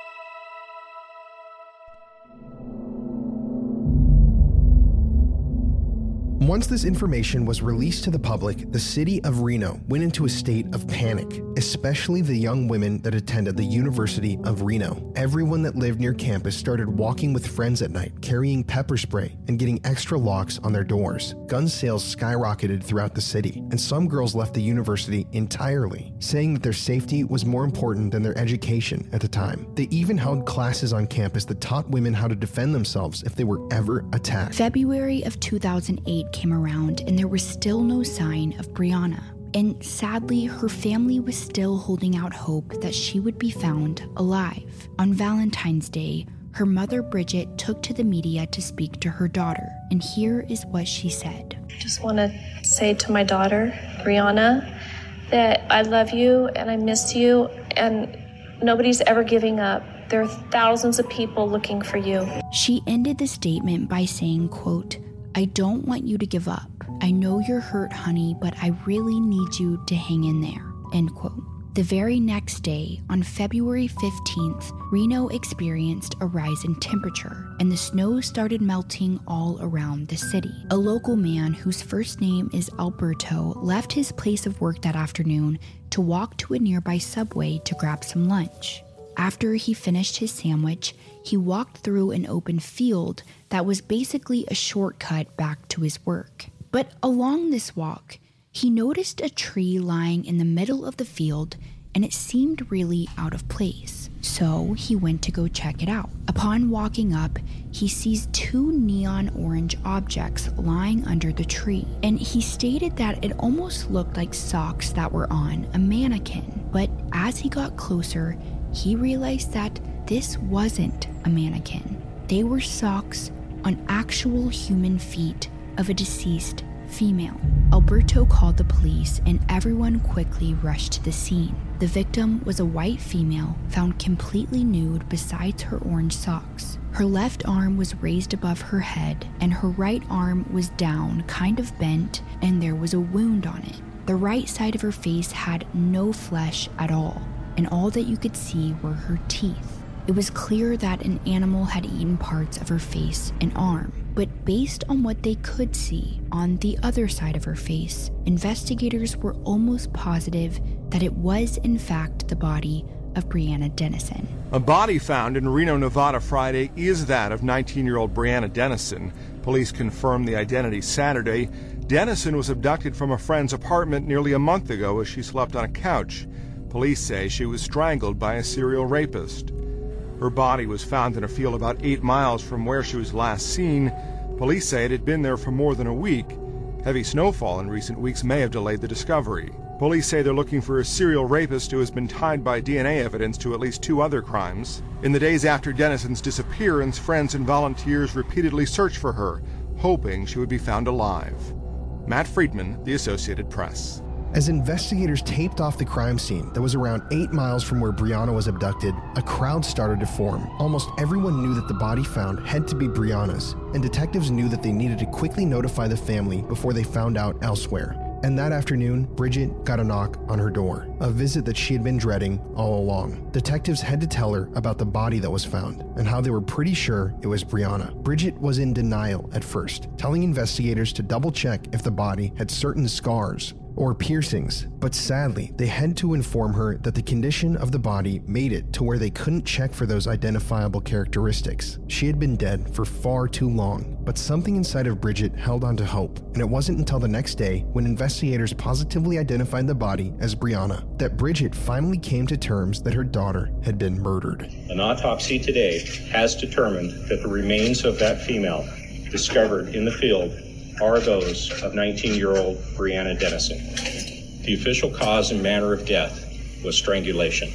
[SPEAKER 3] Once this information was released to the public, the city of Reno went into a state of panic, especially the young women that attended the University of Reno. Everyone that lived near campus started walking with friends at night, carrying pepper spray and getting extra locks on their doors. Gun sales skyrocketed throughout the city, and some girls left the university entirely, saying that their safety was more important than their education at the time. They even held classes on campus that taught women how to defend themselves if they were ever attacked.
[SPEAKER 10] February of 2008 came around and there was still no sign of Brianna. And sadly, her family was still holding out hope that she would be found alive. On Valentine's Day, her mother Bridget took to the media to speak to her daughter, and here is what she said.
[SPEAKER 7] I just want to say to my daughter, Brianna, that I love you and I miss you, and nobody's ever giving up. There are thousands of people looking for you.
[SPEAKER 10] She ended the statement by saying, quote, "I don't want you to give up. I know you're hurt, honey, but I really need you to hang in there," end quote. The very next day, on February 15th, Reno experienced a rise in temperature, and the snow started melting all around the city. A local man whose first name is Alberto left his place of work that afternoon to walk to a nearby Subway to grab some lunch. After he finished his sandwich, he walked through an open field that was basically a shortcut back to his work. But along this walk, he noticed a tree lying in the middle of the field, and it seemed really out of place. So he went to go check it out. Upon walking up, he sees two neon orange objects lying under the tree, and he stated that it almost looked like socks that were on a mannequin. But as he got closer, he realized that this wasn't a mannequin. They were socks on actual human feet of a deceased female. Alberto called the police and everyone quickly rushed to the scene. The victim was a white female found completely nude besides her orange socks. Her left arm was raised above her head and her right arm was down, kind of bent, and there was a wound on it. The right side of her face had no flesh at all, and all that you could see were her teeth. It was clear that an animal had eaten parts of her face and arm, but based on what they could see on the other side of her face, investigators were almost positive that it was in fact the body of Brianna Dennison.
[SPEAKER 11] A body found in Reno, Nevada Friday is that of 19-year-old Brianna Dennison. Police confirmed the identity Saturday. Dennison was abducted from a friend's apartment nearly a month ago as she slept on a couch. Police say she was strangled by a serial rapist. Her body was found in a field about 8 miles from where she was last seen. Police say it had been there for more than a week. Heavy snowfall in recent weeks may have delayed the discovery. Police say they're looking for a serial rapist who has been tied by DNA evidence to at least 2 other crimes. In the days after Dennison's disappearance, friends and volunteers repeatedly searched for her, hoping she would be found alive. Matt Friedman, The Associated Press.
[SPEAKER 3] As investigators taped off the crime scene that was around 8 miles from where Brianna was abducted, a crowd started to form. Almost everyone knew that the body found had to be Brianna's, and detectives knew that they needed to quickly notify the family before they found out elsewhere. And that afternoon, Bridget got a knock on her door, a visit that she had been dreading all along. Detectives had to tell her about the body that was found and how they were pretty sure it was Brianna. Bridget was in denial at first, telling investigators to double check if the body had certain scars or piercings, but sadly, they had to inform her that the condition of the body made it to where they couldn't check for those identifiable characteristics. She had been dead for far too long, but something inside of Bridget held on to hope, and it wasn't until the next day, when investigators positively identified the body as Brianna, that Bridget finally came to terms that her daughter had been murdered.
[SPEAKER 12] An autopsy today has determined that the remains of that female discovered in the field are those of 19-year-old Brianna Dennison. The official cause and manner of death was strangulation.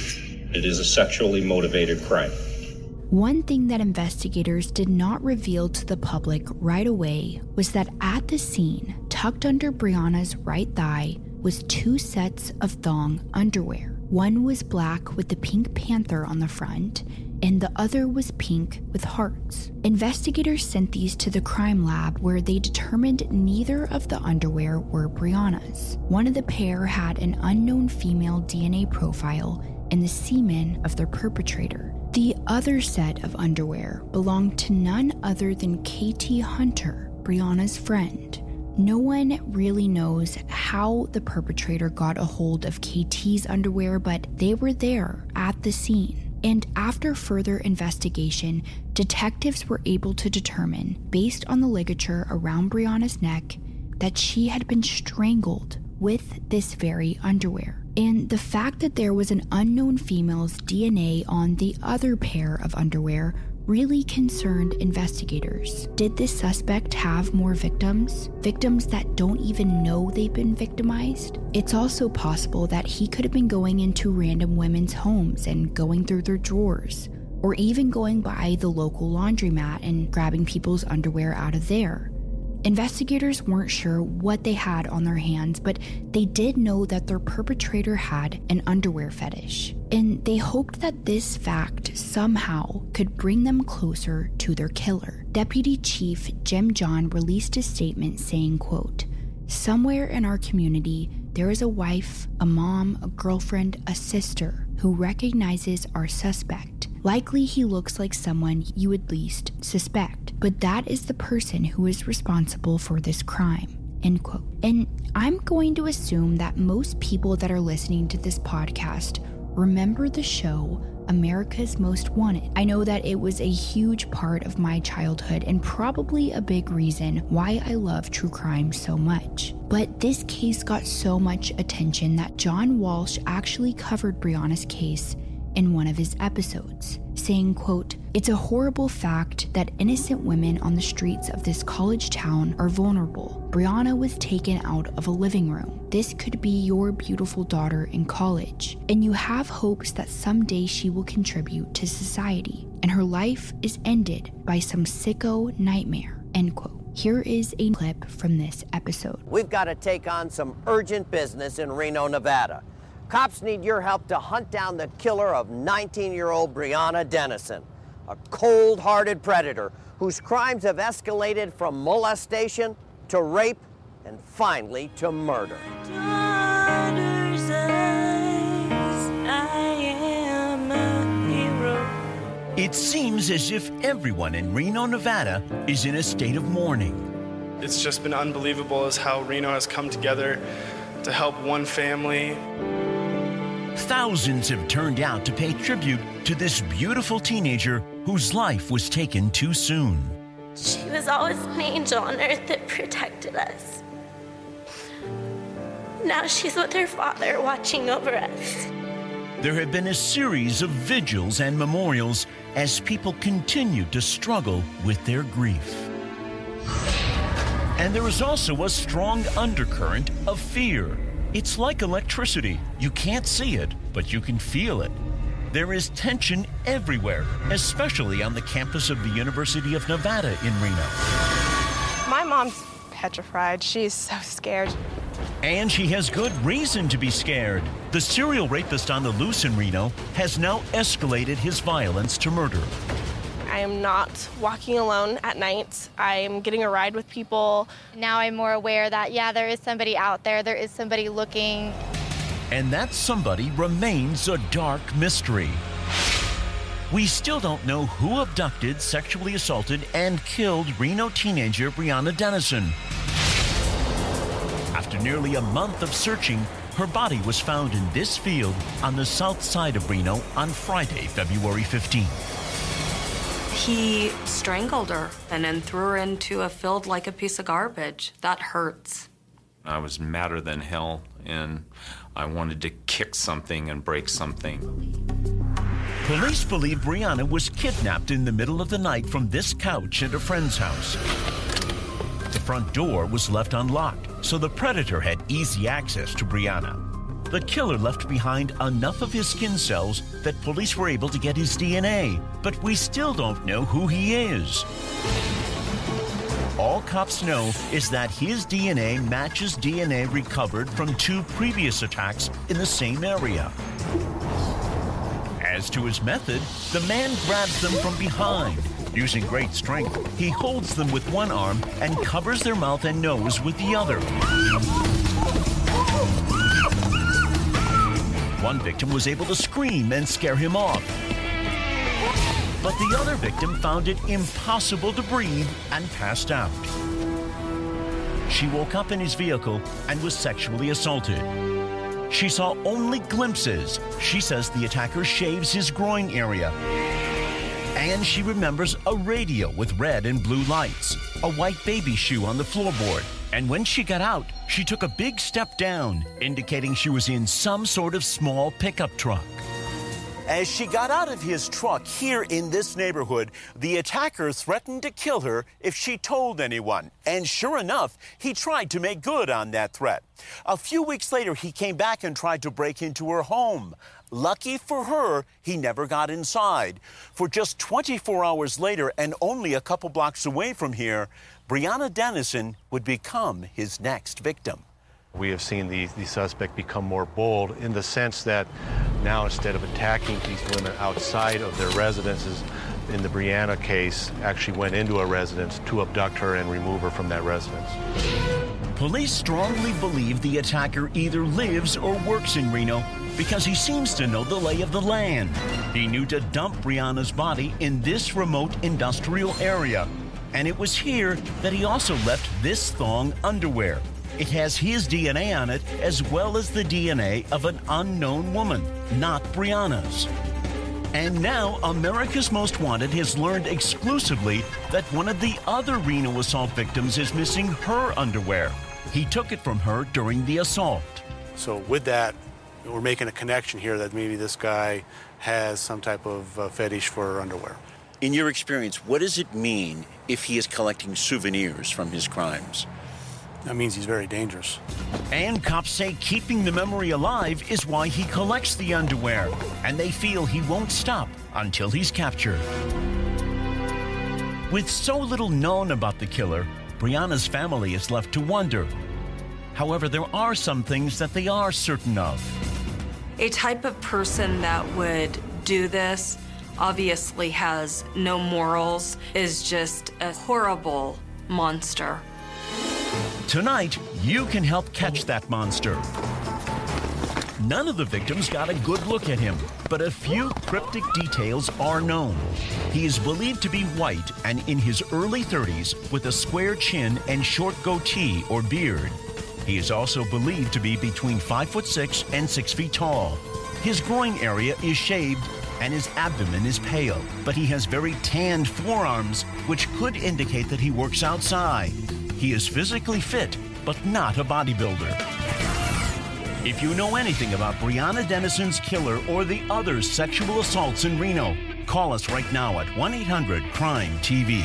[SPEAKER 12] It is a sexually motivated crime.
[SPEAKER 10] One thing that investigators did not reveal to the public right away was that at the scene,
[SPEAKER 4] tucked under Brianna's right thigh was 2 sets of thong underwear. One was black with the pink panther on the front, and the other was pink with hearts. Investigators sent these to the crime lab where they determined neither of the underwear were Brianna's. One of the pair had an unknown female DNA profile and the semen of their perpetrator. The other set of underwear belonged to none other than KT Hunter, Brianna's friend. No one really knows how the perpetrator got a hold of KT's underwear, but they were there at the scene. And after further investigation, detectives were able to determine, based on the ligature around Brianna's neck, that she had been strangled with this very underwear. And the fact that there was an unknown female's DNA on the other pair of underwear really concerned investigators. Did this suspect have more victims? Victims that don't even know they've been victimized? It's also possible that he could have been going into random women's homes and going through their drawers, or even going by the local laundromat and grabbing people's underwear out of there. Investigators weren't sure what they had on their hands, but they did know that their perpetrator had an underwear fetish. And they hoped that this fact somehow could bring them closer to their killer. Deputy Chief Jim John released a statement saying, quote, "Somewhere in our community, there is a wife, a mom, a girlfriend, a sister who recognizes our suspect. Likely he looks like someone you would least suspect, but that is the person who is responsible for this crime." End quote. And I'm going to assume that most people that are listening to this podcast remember the show America's Most Wanted. I know that it was a huge part of my childhood and probably a big reason why I love true crime so much. But this case got so much attention that John Walsh actually covered Brianna's case in one of his episodes, saying, quote, "It's a horrible fact that innocent women on the streets of this college town are vulnerable. Brianna was taken out of a living room. This could be your beautiful daughter in college, and you have hopes that someday she will contribute to society, and her life is ended by some sicko nightmare." End quote. Here is a clip from this episode.
[SPEAKER 13] We've got to take on some urgent business in Reno, Nevada. Cops need your help to hunt down the killer of 19-year-old Brianna Dennison, a cold-hearted predator whose crimes have escalated from molestation to rape and finally to murder.
[SPEAKER 14] It seems as if everyone in Reno, Nevada is in a state of mourning.
[SPEAKER 15] It's just been unbelievable as how Reno has come together to help one family.
[SPEAKER 14] Thousands have turned out to pay tribute to this beautiful teenager whose life was taken too soon.
[SPEAKER 7] She was always an angel on earth that protected us. Now she's with her father watching over us.
[SPEAKER 14] There have been a series of vigils and memorials as people continue to struggle with their grief. And there is also a strong undercurrent of fear. It's like electricity. You can't see it, but you can feel it. There is tension everywhere, especially on the campus of the University of Nevada in Reno.
[SPEAKER 16] My mom's petrified. She's so scared.
[SPEAKER 14] And she has good reason to be scared. The serial rapist on the loose in Reno has now escalated his violence to murder.
[SPEAKER 16] I am not walking alone at night. I am getting a ride with people.
[SPEAKER 17] Now I'm more aware that, yeah, there is somebody out there. There is somebody looking.
[SPEAKER 14] And that somebody remains a dark mystery. We still don't know who abducted, sexually assaulted, and killed Reno teenager Brianna Dennison. After nearly a month of searching, her body was found in this field on the south side of Reno on Friday, February 15th.
[SPEAKER 18] He strangled her and then threw her into a field like a piece of garbage. That hurts.
[SPEAKER 19] I was madder than hell, and I wanted to kick something and break something.
[SPEAKER 14] Police believe Brianna was kidnapped in the middle of the night from this couch at a friend's house. The front door was left unlocked, so the predator had easy access to Brianna. The killer left behind enough of his skin cells that police were able to get his DNA, but we still don't know who he is. All cops know is that his DNA matches DNA recovered from 2 previous attacks in the same area. As to his method, the man grabs them from behind. Using great strength, he holds them with one arm and covers their mouth and nose with the other. One victim was able to scream and scare him off. But the other victim found it impossible to breathe and passed out. She woke up in his vehicle and was sexually assaulted. She saw only glimpses. She says the attacker shaves his groin area. And she remembers a radio with red and blue lights, a white baby shoe on the floorboard. And when she got out, she took a big step down, indicating she was in some sort of small pickup truck. As she got out of his truck here in this neighborhood, the attacker threatened to kill her if she told anyone. And sure enough, he tried to make good on that threat. A few weeks later, he came back and tried to break into her home. Lucky for her, he never got inside. For just 24 hours later, and only a couple blocks away from here, Breonna Dennison would become his next victim.
[SPEAKER 20] We have seen the suspect become more bold in the sense that now, instead of attacking these women outside of their residences, in the Breonna case, actually went into a residence to abduct her and remove her from that residence.
[SPEAKER 14] Police strongly believe the attacker either lives or works in Reno because he seems to know the lay of the land. He knew to dump Breonna's body in this remote industrial area. And it was here that he also left this thong underwear. It has his DNA on it, as well as the DNA of an unknown woman, not Breonna's. And now, America's Most Wanted has learned exclusively that one of the other Reno assault victims is missing her underwear. He took it from her during the assault.
[SPEAKER 21] So with that, we're making a connection here that maybe this guy has some type of fetish for underwear.
[SPEAKER 22] In your experience, what does it mean if he is collecting souvenirs from his crimes?
[SPEAKER 21] That means he's very dangerous.
[SPEAKER 14] And cops say keeping the memory alive is why he collects the underwear. And they feel he won't stop until he's captured. With so little known about the killer, Breonna's family is left to wonder. However, there are some things that they are certain of.
[SPEAKER 18] A type of person that would do this obviously has no morals, is just a horrible monster.
[SPEAKER 14] Tonight, you can help catch that monster. None of the victims got a good look at him, but a few cryptic details are known. He is believed to be white and in his early 30s with a square chin and short goatee or beard. He is also believed to be between 5'6" and 6 feet tall. His groin area is shaved and his abdomen is pale, but he has very tanned forearms, which could indicate that he works outside. He is physically fit, but not a bodybuilder. If you know anything about Breonna Dennison's killer or the other sexual assaults in Reno, call us right now at 1-800-CRIME-TV.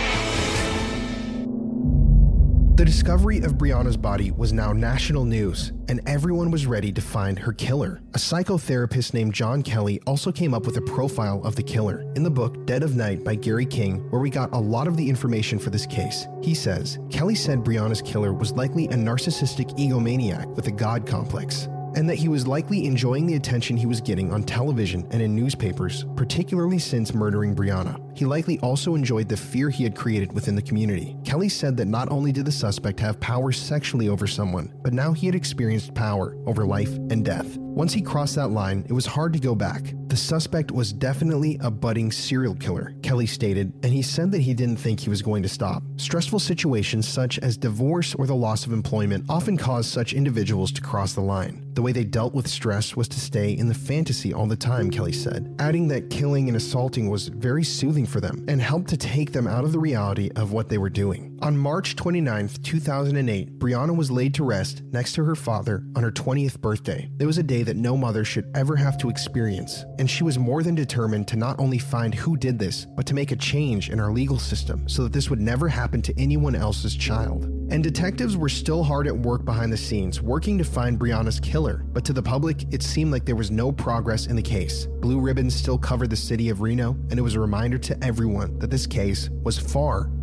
[SPEAKER 3] The discovery of Breonna's body was now national news, and everyone was ready to find her killer. A psychotherapist named John Kelly also came up with a profile of the killer in the book Dead of Night by Gary King, where we got a lot of the information for this case. He says, Kelly said Breonna's killer was likely a narcissistic egomaniac with a god complex, and that he was likely enjoying the attention he was getting on television and in newspapers, particularly since murdering Breonna. He likely also enjoyed the fear he had created within the community. Kelly said that not only did the suspect have power sexually over someone, but now he had experienced power over life and death. Once he crossed that line, it was hard to go back. The suspect was definitely a budding serial killer, Kelly stated, and he said that he didn't think he was going to stop. Stressful situations such as divorce or the loss of employment often cause such individuals to cross the line. The way they dealt with stress was to stay in the fantasy all the time, Kelly said, adding that killing and assaulting was very soothing for them and helped to take them out of the reality of what they were doing. On March 29, 2008, Breonna was laid to rest next to her father on her 20th birthday. It was a day that no mother should ever have to experience, and she was more than determined to not only find who did this, but to make a change in our legal system so that this would never happen to anyone else's child. And detectives were still hard at work behind the scenes, working to find Breonna's killer, but to the public, it seemed like there was no progress in the case. Blue ribbons still covered the city of Reno, and it was a reminder to everyone that this case was far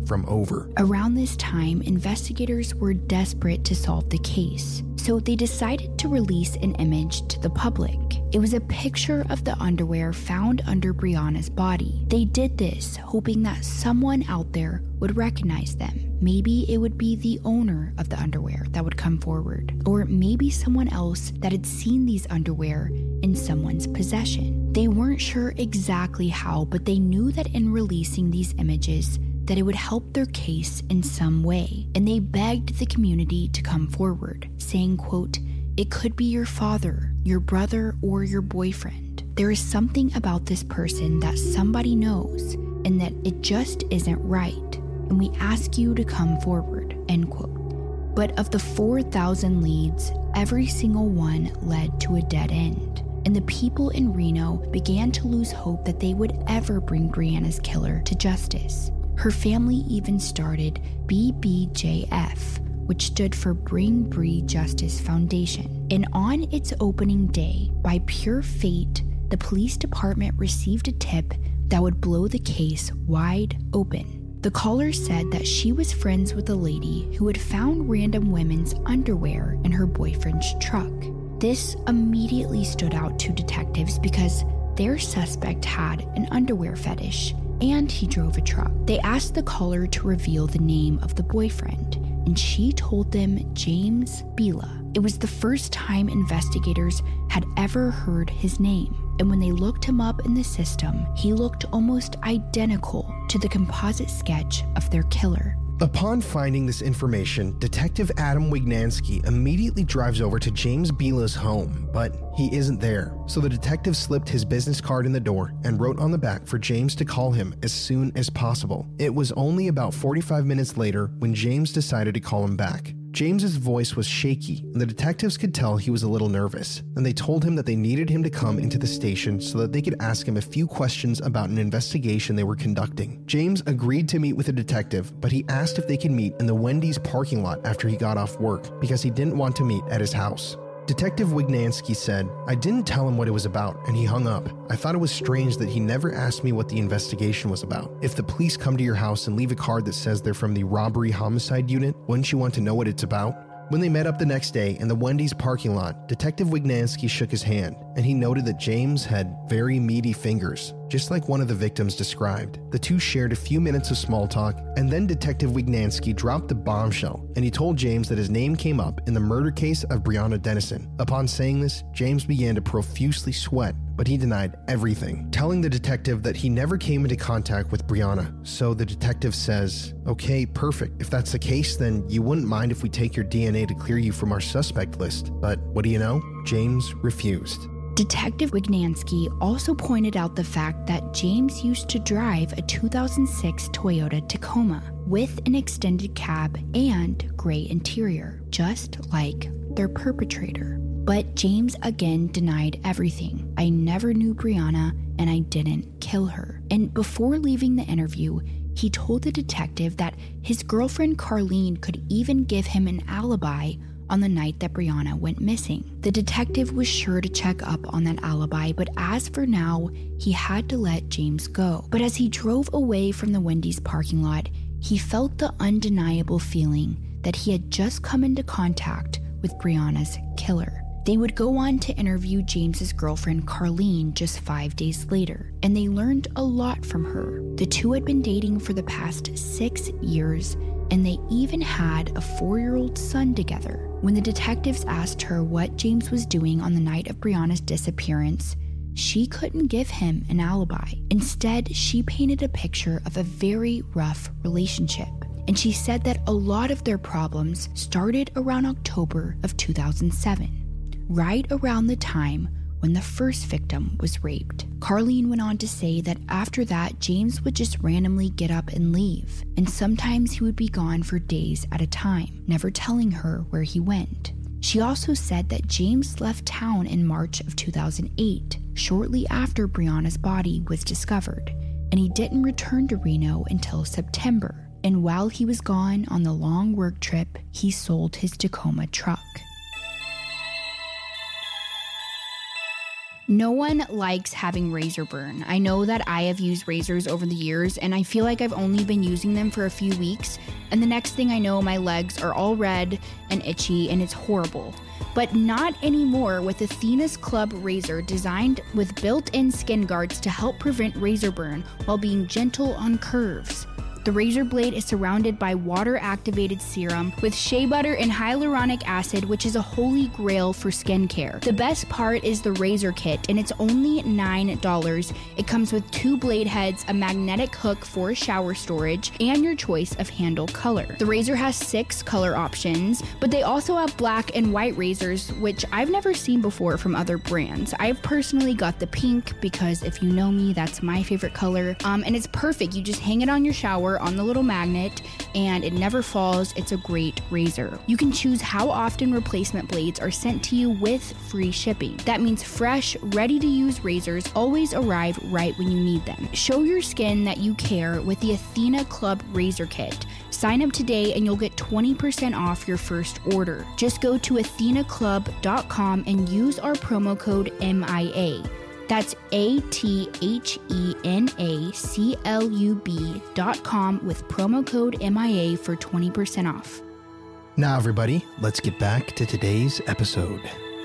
[SPEAKER 3] from over.
[SPEAKER 4] Around this time, investigators were desperate to solve the case, so they decided to release an image to the public. It was a picture of the underwear found under Brianna's body. They did this hoping that someone out there would recognize them. Maybe it would be the owner of the underwear that would come forward, or maybe someone else that had seen these underwear in someone's possession. They weren't sure exactly how, but they knew that in releasing these images, that it would help their case in some way, and they begged the community to come forward, saying, quote, "It could be your father, your brother, or your boyfriend. There is something about this person that somebody knows, and that it just isn't right, and we ask you to come forward," end quote. But of the 4,000 leads, every single one led to a dead end, and the people in Reno began to lose hope that they would ever bring Brianna's killer to justice. Her family even started BBJF, which stood for Bring Bree Justice Foundation. And on its opening day, by pure fate, the police department received a tip that would blow the case wide open. The caller said that she was friends with a lady who had found random women's underwear in her boyfriend's truck. This immediately stood out to detectives because their suspect had an underwear fetish and he drove a truck. They asked the caller to reveal the name of the boyfriend, and she told them James Bila. It was the first time investigators had ever heard his name, and when they looked him up in the system, he looked almost identical to the composite sketch of their killer.
[SPEAKER 3] Upon finding this information, Detective Adam Wignansky immediately drives over to James Bila's home, but he isn't there. So the detective slipped his business card in the door and wrote on the back for James to call him as soon as possible. It was only about 45 minutes later when James decided to call him back. James's voice was shaky, and the detectives could tell he was a little nervous, and they told him that they needed him to come into the station so that they could ask him a few questions about an investigation they were conducting. James agreed to meet with the detective, but he asked if they could meet in the Wendy's parking lot after he got off work, because he didn't want to meet at his house. Detective Wignansky said, "I didn't tell him what it was about, and he hung up. I thought it was strange that he never asked me what the investigation was about. If the police come to your house and leave a card that says they're from the robbery homicide unit, wouldn't you want to know what it's about?" When they met up the next day in the Wendy's parking lot, Detective Wignansky shook his hand, and he noted that James had very meaty fingers, just like one of the victims described. The two shared a few minutes of small talk, and then Detective Wignansky dropped the bombshell, and he told James that his name came up in the murder case of Brianna Dennison. Upon saying this, James began to profusely sweat, but he denied everything, telling the detective that he never came into contact with Brianna. So the detective says, "Okay, perfect. If that's the case, then you wouldn't mind if we take your DNA to clear you from our suspect list." But what do you know? James refused.
[SPEAKER 4] Detective Wignansky also pointed out the fact that James used to drive a 2006 Toyota Tacoma with an extended cab and gray interior, just like their perpetrator. But James again denied everything. "I never knew Brianna, and I didn't kill her." And before leaving the interview, he told the detective that his girlfriend Carlene could even give him an alibi on the night that Brianna went missing. The detective was sure to check up on that alibi, but as for now, he had to let James go. But as he drove away from the Wendy's parking lot, he felt the undeniable feeling that he had just come into contact with Brianna's killer. They would go on to interview James's girlfriend Carlene just 5 days later, and they learned a lot from her. The two had been dating for the past 6 years, and they even had a 4-year-old son together. When the detectives asked her what James was doing on the night of Brianna's disappearance, she couldn't give him an alibi. Instead, she painted a picture of a very rough relationship, and she said that a lot of their problems started around October of 2007. Right around the time when the first victim was raped. Carlene went on to say that after that, James would just randomly get up and leave, and sometimes he would be gone for days at a time, never telling her where he went. She also said that James left town in March of 2008, shortly after Brianna's body was discovered, and he didn't return to Reno until September. And while he was gone on the long work trip, he sold his Tacoma truck.
[SPEAKER 10] No one likes having razor burn. I know that I have used razors over the years, and I feel like I've only been using them for a few weeks, and the next thing I know, my legs are all red and itchy, and it's horrible. But not anymore with Athena's Club razor, designed with built-in skin guards to help prevent razor burn while being gentle on curves. The razor blade is surrounded by water-activated serum with shea butter and hyaluronic acid, which is a holy grail for skincare. The best part is the razor kit, and it's only $9. It comes with 2 blade heads, a magnetic hook for shower storage, and your choice of handle color. The razor has 6 color options, but they also have black and white razors, which I've never seen before from other brands. I've personally got the pink because if you know me, that's my favorite color, and it's perfect. You just hang it on your shower on the little magnet and it never falls. It's a great razor. You can choose how often replacement blades are sent to you with free shipping. That means fresh, ready to use razors always arrive right when you need them. Show your skin that you care with the Athena Club razor kit. Sign up today and you'll get 20% off your first order. Just go to athenaclub.com and use our promo code MIA. That's athenaclub.com with promo code MIA for 20% off.
[SPEAKER 3] Now, everybody, let's get back to today's episode.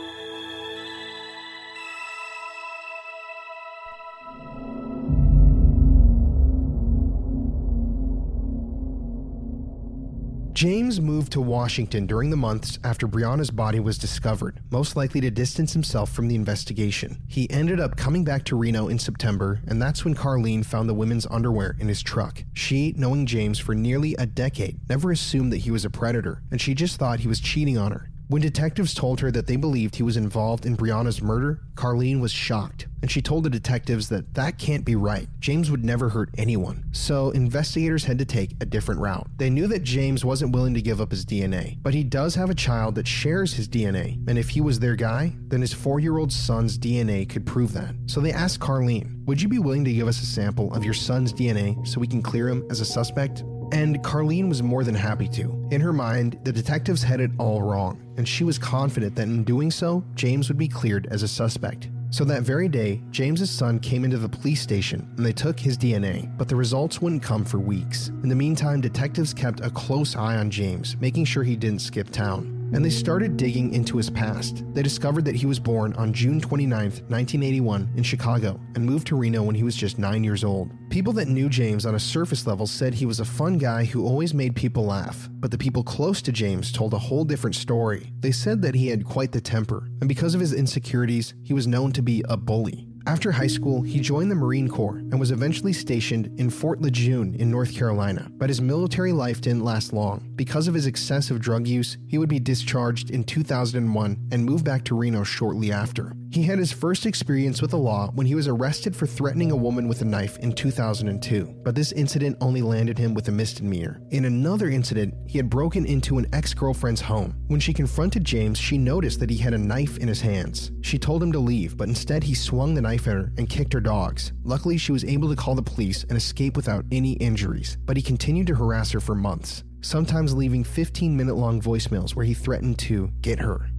[SPEAKER 3] James moved to Washington during the months after Brianna's body was discovered, most likely to distance himself from the investigation. He ended up coming back to Reno in September, and that's when Carlene found the women's underwear in his truck. She, knowing James for nearly a decade, never assumed that he was a predator, and she just thought he was cheating on her. When detectives told her that they believed he was involved in Brianna's murder, Carlene was shocked, and she told the detectives that that can't be right. James would never hurt anyone. So investigators had to take a different route. They knew that James wasn't willing to give up his DNA, but he does have a child that shares his DNA, and if he was their guy, then his 4-year-old son's DNA could prove that. So they asked Carlene, "Would you be willing to give us a sample of your son's DNA so we can clear him as a suspect?" And Carlene was more than happy to. In her mind, the detectives had it all wrong, and she was confident that in doing so, James would be cleared as a suspect. So that very day, James's son came into the police station and they took his DNA, but the results wouldn't come for weeks. In the meantime, detectives kept a close eye on James, making sure he didn't skip town. And they started digging into his past. They discovered that he was born on June 29th, 1981 in Chicago and moved to Reno when he was just 9 years old. People that knew James on a surface level said he was a fun guy who always made people laugh, but the people close to James told a whole different story. They said that he had quite the temper, and because of his insecurities, he was known to be a bully. After high school, he joined the Marine Corps and was eventually stationed in Fort Lejeune in North Carolina, but his military life didn't last long. Because of his excessive drug use, he would be discharged in 2001 and moved back to Reno shortly after. He had his first experience with the law when he was arrested for threatening a woman with a knife in 2002, but this incident only landed him with a misdemeanor. In another incident, he had broken into an ex-girlfriend's home. When she confronted James, she noticed that he had a knife in his hands. She told him to leave, but instead he swung the knife at her and kicked her dogs. Luckily, she was able to call the police and escape without any injuries, but he continued to harass her for months, sometimes leaving 15-minute-long voicemails where he threatened to get her.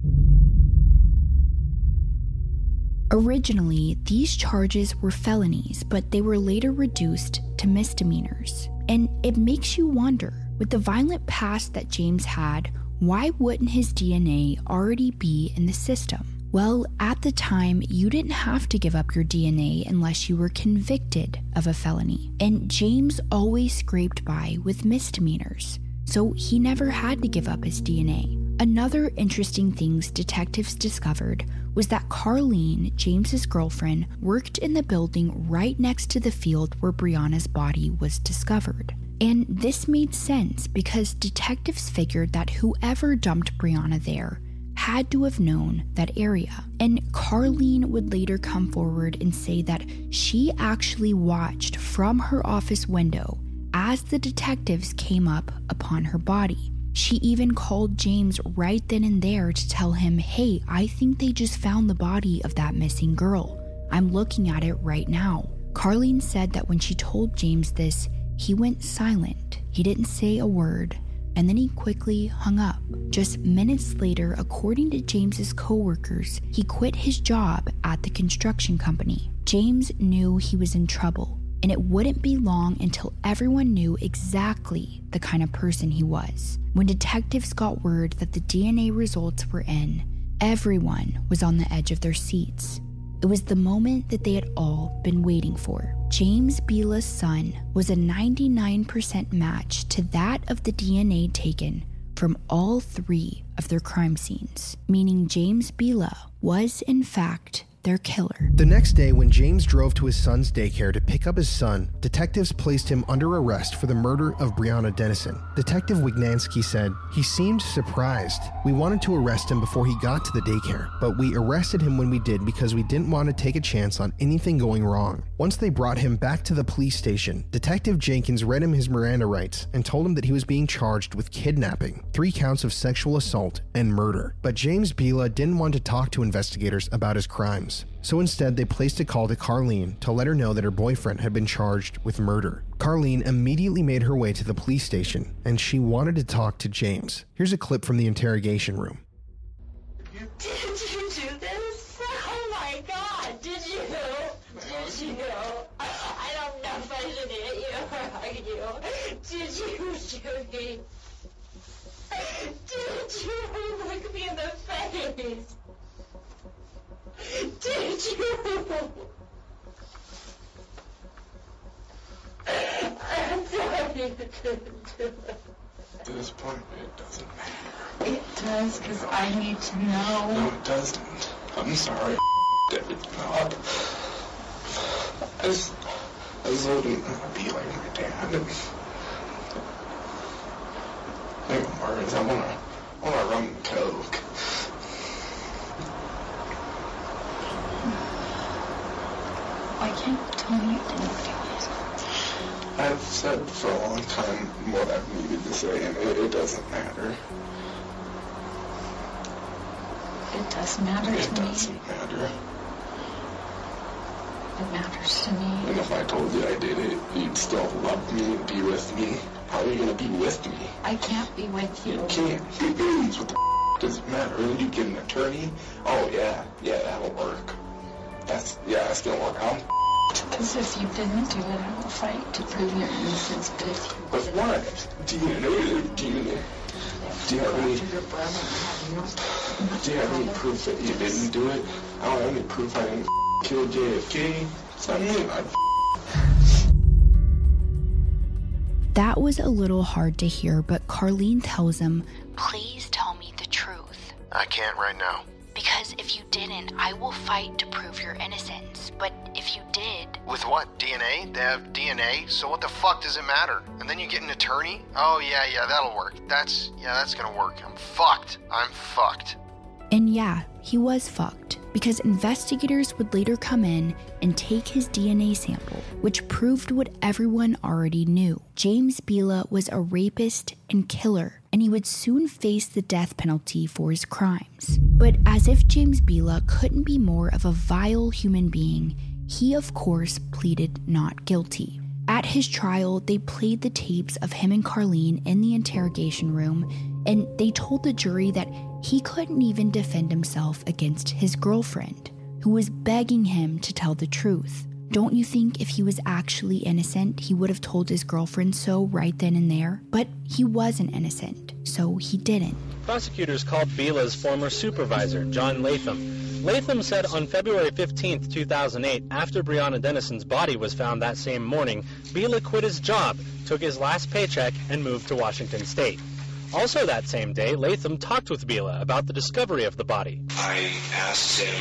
[SPEAKER 10] Originally, these charges were felonies, but they were later reduced to misdemeanors. And it makes you wonder, with the violent past that James had, why wouldn't his DNA already be in the system? Well, at the time, you didn't have to give up your DNA unless you were convicted of a felony. And James always scraped by with misdemeanors, so he never had to give up his DNA. Another interesting thing detectives discovered was that Carlene, James's girlfriend, worked in the building right next to the field where Brianna's body was discovered. And this made sense because detectives figured that whoever dumped Brianna there had to have known that area. And Carlene would later come forward and say that she actually watched from her office window as the detectives came up upon her body. She even called James right then and there to tell him, "Hey, I think they just found the body of that missing girl. I'm looking at it right now." Carlene said that when she told James this, he went silent. He didn't say a word,
[SPEAKER 4] and then he quickly hung up. Just minutes later, according to James's coworkers, he quit his job at the construction company. James knew he was in trouble, and it wouldn't be long until everyone knew exactly the kind of person he was. When detectives got word that the DNA results were in, everyone was on the edge of their seats. It was the moment that they had all been waiting for. James Biela's son was a 99% match to that of the DNA taken from all 3 of their crime scenes, meaning James Biela was, in fact, their killer.
[SPEAKER 3] The next day, when James drove to his son's daycare to pick up his son, detectives placed him under arrest for the murder of Breonna Dennison. Detective Wignansky said, "He seemed surprised. We wanted to arrest him before he got to the daycare, but we arrested him when we did because we didn't want to take a chance on anything going wrong." Once they brought him back to the police station, Detective Jenkins read him his Miranda rights and told him that he was being charged with kidnapping, 3 counts of sexual assault, and murder. But James Biela didn't want to talk to investigators about his crimes. So instead, they placed a call to Carlene to let her know that her boyfriend had been charged with murder. Carlene immediately made her way to the police station, and she wanted to talk to James. Here's a clip from the interrogation room.
[SPEAKER 1] Did you do this? Oh my God, did you? Did you? I don't know if I should hit you or hug you. Did you shoot me? Did you look me in the face? Did you? I'm sorry you didn't do it.
[SPEAKER 2] At this point, it doesn't matter.
[SPEAKER 1] It does, because I need to know.
[SPEAKER 2] No, it doesn't. I'm sorry. Did it not? I just wouldn't want to be like my dad. No worries. I want to run coke.
[SPEAKER 1] Why can't you tell me you didn't do it?
[SPEAKER 2] I've said for a long time what I've needed to say, and it doesn't matter.
[SPEAKER 1] It does matter to me.
[SPEAKER 2] It doesn't matter.
[SPEAKER 1] It matters to me.
[SPEAKER 2] And if I told you I did it, you'd still love me and be with me. How are you going to be with me?
[SPEAKER 1] I can't be with you.
[SPEAKER 2] You can't. What the does it matter? You get an attorney? Oh, yeah, that'll work. That's gonna work out.
[SPEAKER 1] Because if you didn't do it, I will fight to prove your innocence. But if you
[SPEAKER 2] with what? Do you have any proof that you didn't do it? I don't have any proof I didn't kill JFK. So I mean,
[SPEAKER 4] That was a little hard to hear, but Carlene tells him, "Please tell me the truth."
[SPEAKER 3] "I can't right now."
[SPEAKER 4] "Because if you didn't, I will fight to prove your innocence. But if you did..."
[SPEAKER 3] "With what? DNA? They have DNA, so what the fuck does it matter? And then you get an attorney? Oh, yeah, that'll work. That's gonna work. I'm fucked. And yeah, he was fucked, because investigators would later come in and take his DNA sample, which proved what everyone already knew. James Biela was a rapist and killer, and he would soon face the death penalty for his crimes. But as if James Biela couldn't be more of a vile human being, he of course pleaded not guilty. At his trial, they played the tapes of him and Carlene in the interrogation room, and they told the jury that he couldn't even defend himself against his girlfriend, who was begging him to tell the truth. Don't you think if he was actually innocent, he would have told his girlfriend so right then and there? But he wasn't innocent, so he didn't.
[SPEAKER 23] Prosecutors called Biela's former supervisor, John Latham. Latham said on February 15, 2008, after Breonna Dennison's body was found that same morning, Biela quit his job, took his last paycheck, and moved to Washington State. Also that same day, Latham talked with Biela about the discovery of the body.
[SPEAKER 24] I asked him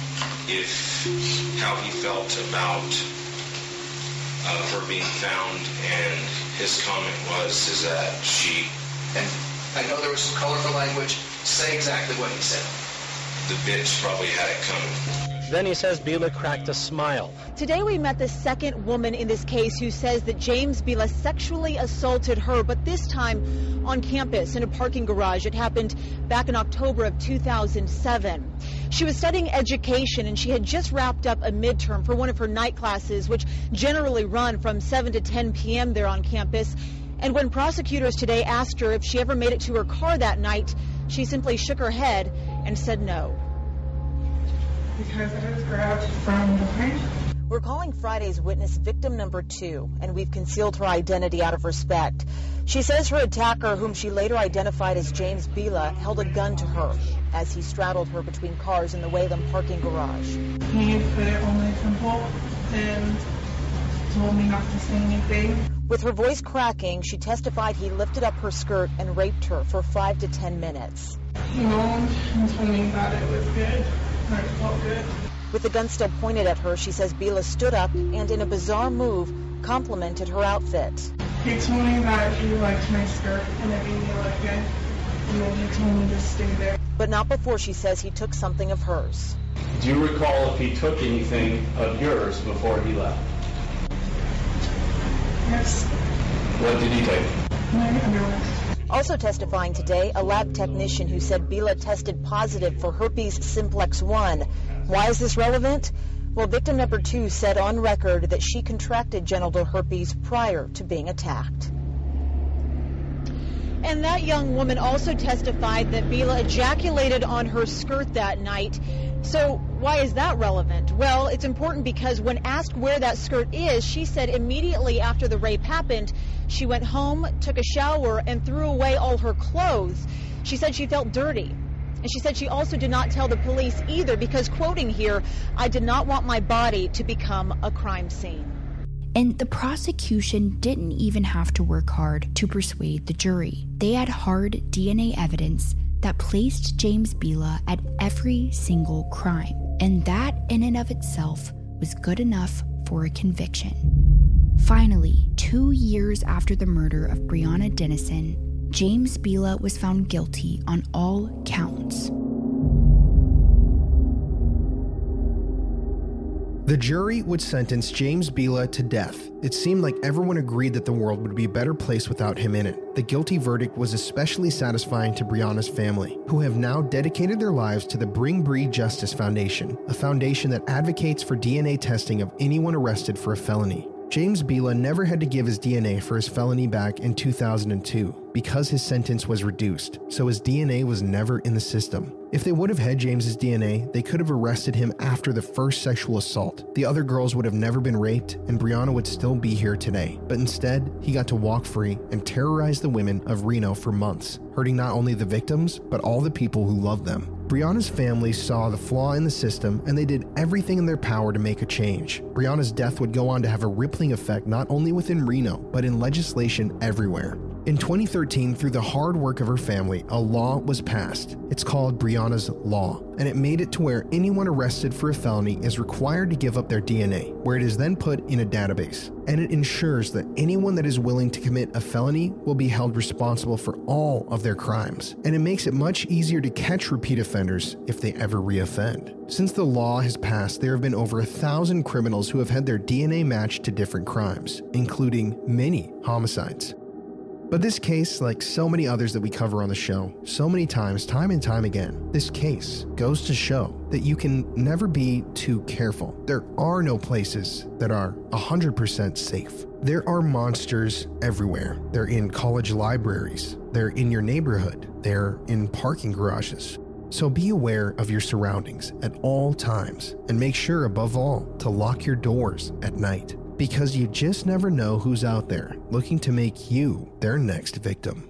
[SPEAKER 24] how he felt about her being found, and his comment is that she...
[SPEAKER 25] And I know there was some colorful language. Say exactly what he said.
[SPEAKER 24] The bitch probably had it coming.
[SPEAKER 23] Then he says Biela cracked a smile.
[SPEAKER 26] Today we met the second woman in this case who says that James Biela sexually assaulted her, but this time on campus in a parking garage. It happened back in October of 2007. She was studying education, and she had just wrapped up a midterm for one of her night classes, which generally run from 7 to 10 p.m. there on campus. And when prosecutors today asked her if she ever made it to her car that night, she simply shook her head and said no.
[SPEAKER 5] Because I was grabbed from behind.
[SPEAKER 26] We're calling Friday's witness victim number 2, and we've concealed her identity out of respect. She says her attacker, whom she later identified as James Bila, held a gun to her as he straddled her between cars in the Wayland parking garage.
[SPEAKER 5] He put it on my temple and told me not to say anything.
[SPEAKER 26] With her voice cracking, she testified he lifted up her skirt and raped her for 5 to 10 minutes.
[SPEAKER 5] He moaned and told me that it was good, that it felt good.
[SPEAKER 26] With the gun still pointed at her, she says Bila stood up and, in a bizarre move, complimented her outfit.
[SPEAKER 5] He told me that he liked my skirt and it made me look good, and then he told me to stay there.
[SPEAKER 26] But not before she says he took something of hers.
[SPEAKER 6] Do you recall if he took anything of yours before he left?
[SPEAKER 5] Yes.
[SPEAKER 6] What did he take?
[SPEAKER 5] My underwear.
[SPEAKER 26] Also testifying today, a lab technician who said Bila tested positive for herpes simplex 1. Why is this relevant? Well, victim number 2 said on record that she contracted genital herpes prior to being attacked. And that young woman also testified that Bila ejaculated on her skirt that night. So why is that relevant? Well, it's important because when asked where that skirt is, she said immediately after the rape happened, she went home, took a shower, and threw away all her clothes. She said she felt dirty. And she said she also did not tell the police either because, quoting here, "I did not want my body to become a crime scene."
[SPEAKER 4] And the prosecution didn't even have to work hard to persuade the jury. They had hard DNA evidence that placed James Bila at every single crime. And that in and of itself was good enough for a conviction. Finally, 2 years after the murder of Breonna Dennison, James Bila was found guilty on all counts.
[SPEAKER 3] The jury would sentence James Bila to death. It seemed like everyone agreed that the world would be a better place without him in it. The guilty verdict was especially satisfying to Breonna's family, who have now dedicated their lives to the Bring Bree Justice Foundation, a foundation that advocates for DNA testing of anyone arrested for a felony. James Bila never had to give his DNA for his felony back in 2002 because his sentence was reduced, so his DNA was never in the system. If they would have had James's DNA, they could have arrested him after the first sexual assault. The other girls would have never been raped, and Breonna would still be here today. But instead, he got to walk free and terrorize the women of Reno for months, hurting not only the victims, but all the people who loved them. Breonna's family saw the flaw in the system, and they did everything in their power to make a change. Breonna's death would go on to have a rippling effect not only within Reno, but in legislation everywhere. In 2013, through the hard work of her family, a law was passed. It's called Breonna's Law, and it made it to where anyone arrested for a felony is required to give up their DNA, where it is then put in a database. And it ensures that anyone that is willing to commit a felony will be held responsible for all of their crimes. And it makes it much easier to catch repeat offenders if they ever reoffend. Since the law has passed, there have been over 1,000 criminals who have had their DNA matched to different crimes, including many homicides. But this case, like so many others that we cover on the show, so many times, time and time again, this case goes to show that you can never be too careful. There are no places that are 100% safe. There are monsters everywhere. They're in college libraries. They're in your neighborhood. They're in parking garages. So be aware of your surroundings at all times and make sure, above all, to lock your doors at night. Because you just never know who's out there looking to make you their next victim.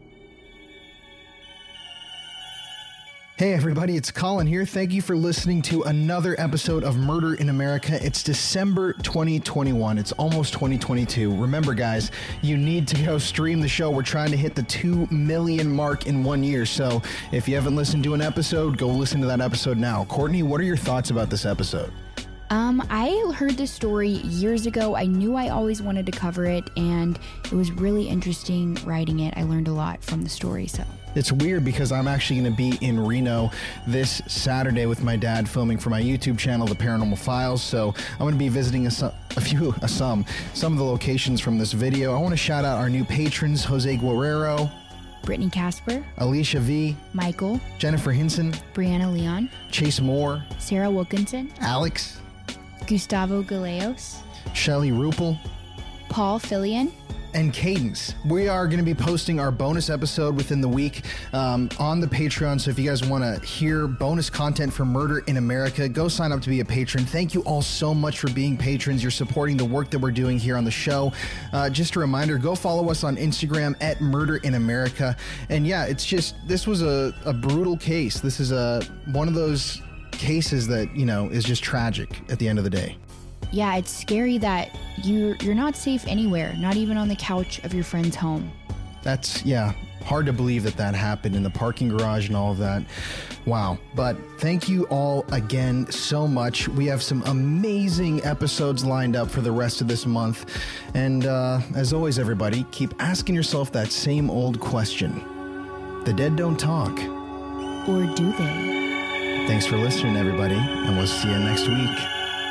[SPEAKER 3] Hey everybody, it's Colin here. Thank you for listening to another episode of Murder in America. It's December 2021. It's almost 2022. Remember guys, you need to go stream the show. We're trying to hit the 2 million mark in 1 year. So if you haven't listened to an episode, go listen to that episode now. Courtney, what are your thoughts about this episode?
[SPEAKER 4] I heard this story years ago. I knew I always wanted to cover it, and it was really interesting writing it. I learned a lot from the story, so.
[SPEAKER 3] It's weird because I'm actually going to be in Reno this Saturday with my dad filming for my YouTube channel, The Paranormal Files. So I'm going to be visiting some of the locations from this video. I want to shout out our new patrons, Jose Guerrero,
[SPEAKER 4] Brittany Casper,
[SPEAKER 3] Alicia V,
[SPEAKER 4] Michael,
[SPEAKER 3] Jennifer Hinson,
[SPEAKER 4] Brianna Leon,
[SPEAKER 3] Chase Moore,
[SPEAKER 4] Sarah Wilkinson,
[SPEAKER 3] Alex,
[SPEAKER 4] Gustavo Galeos,
[SPEAKER 3] Shelly Rupel,
[SPEAKER 4] Paul Fillion,
[SPEAKER 3] and Cadence. We are going to be posting our bonus episode within the week on the Patreon. So if you guys want to hear bonus content for Murder in America, go sign up to be a patron. Thank you all so much for being patrons. You're supporting the work that we're doing here on the show. Just a reminder, go follow us on Instagram at Murder in America. And yeah, it's just, this was a brutal case. This is one of those cases that, you know, is just tragic at the end of the day.
[SPEAKER 10] Yeah, it's scary that you're not safe anywhere, not even on the couch of your friend's home.
[SPEAKER 3] That's, yeah, hard to believe that happened in the parking garage and all of that. Wow. But thank you all again so much. We have some amazing episodes lined up for the rest of this month. And as always, everybody, keep asking yourself that same old question. The dead don't talk.
[SPEAKER 10] Or do they?
[SPEAKER 3] Thanks for listening, everybody, and we'll see you next week.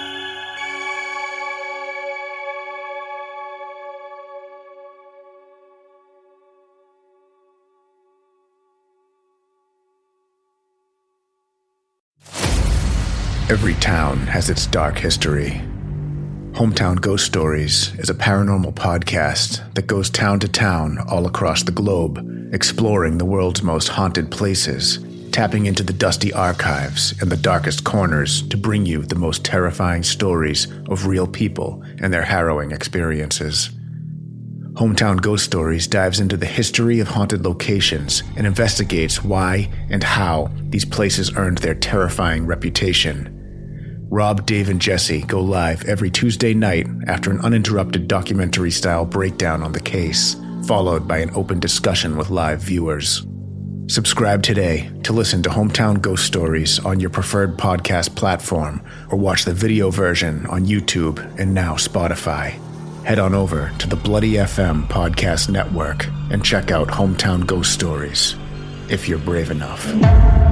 [SPEAKER 8] Every town has its dark history. Hometown Ghost Stories is a paranormal podcast that goes town to town all across the globe, exploring the world's most haunted places, tapping into the dusty archives and the darkest corners to bring you the most terrifying stories of real people and their harrowing experiences. Hometown Ghost Stories dives into the history of haunted locations and investigates why and how these places earned their terrifying reputation. Rob, Dave, and Jesse go live every Tuesday night after an uninterrupted documentary-style breakdown on the case, followed by an open discussion with live viewers. Subscribe today to listen to Hometown Ghost Stories on your preferred podcast platform, or watch the video version on YouTube and now Spotify. Head on over to the Bloody FM podcast network and check out Hometown Ghost Stories, if you're brave enough.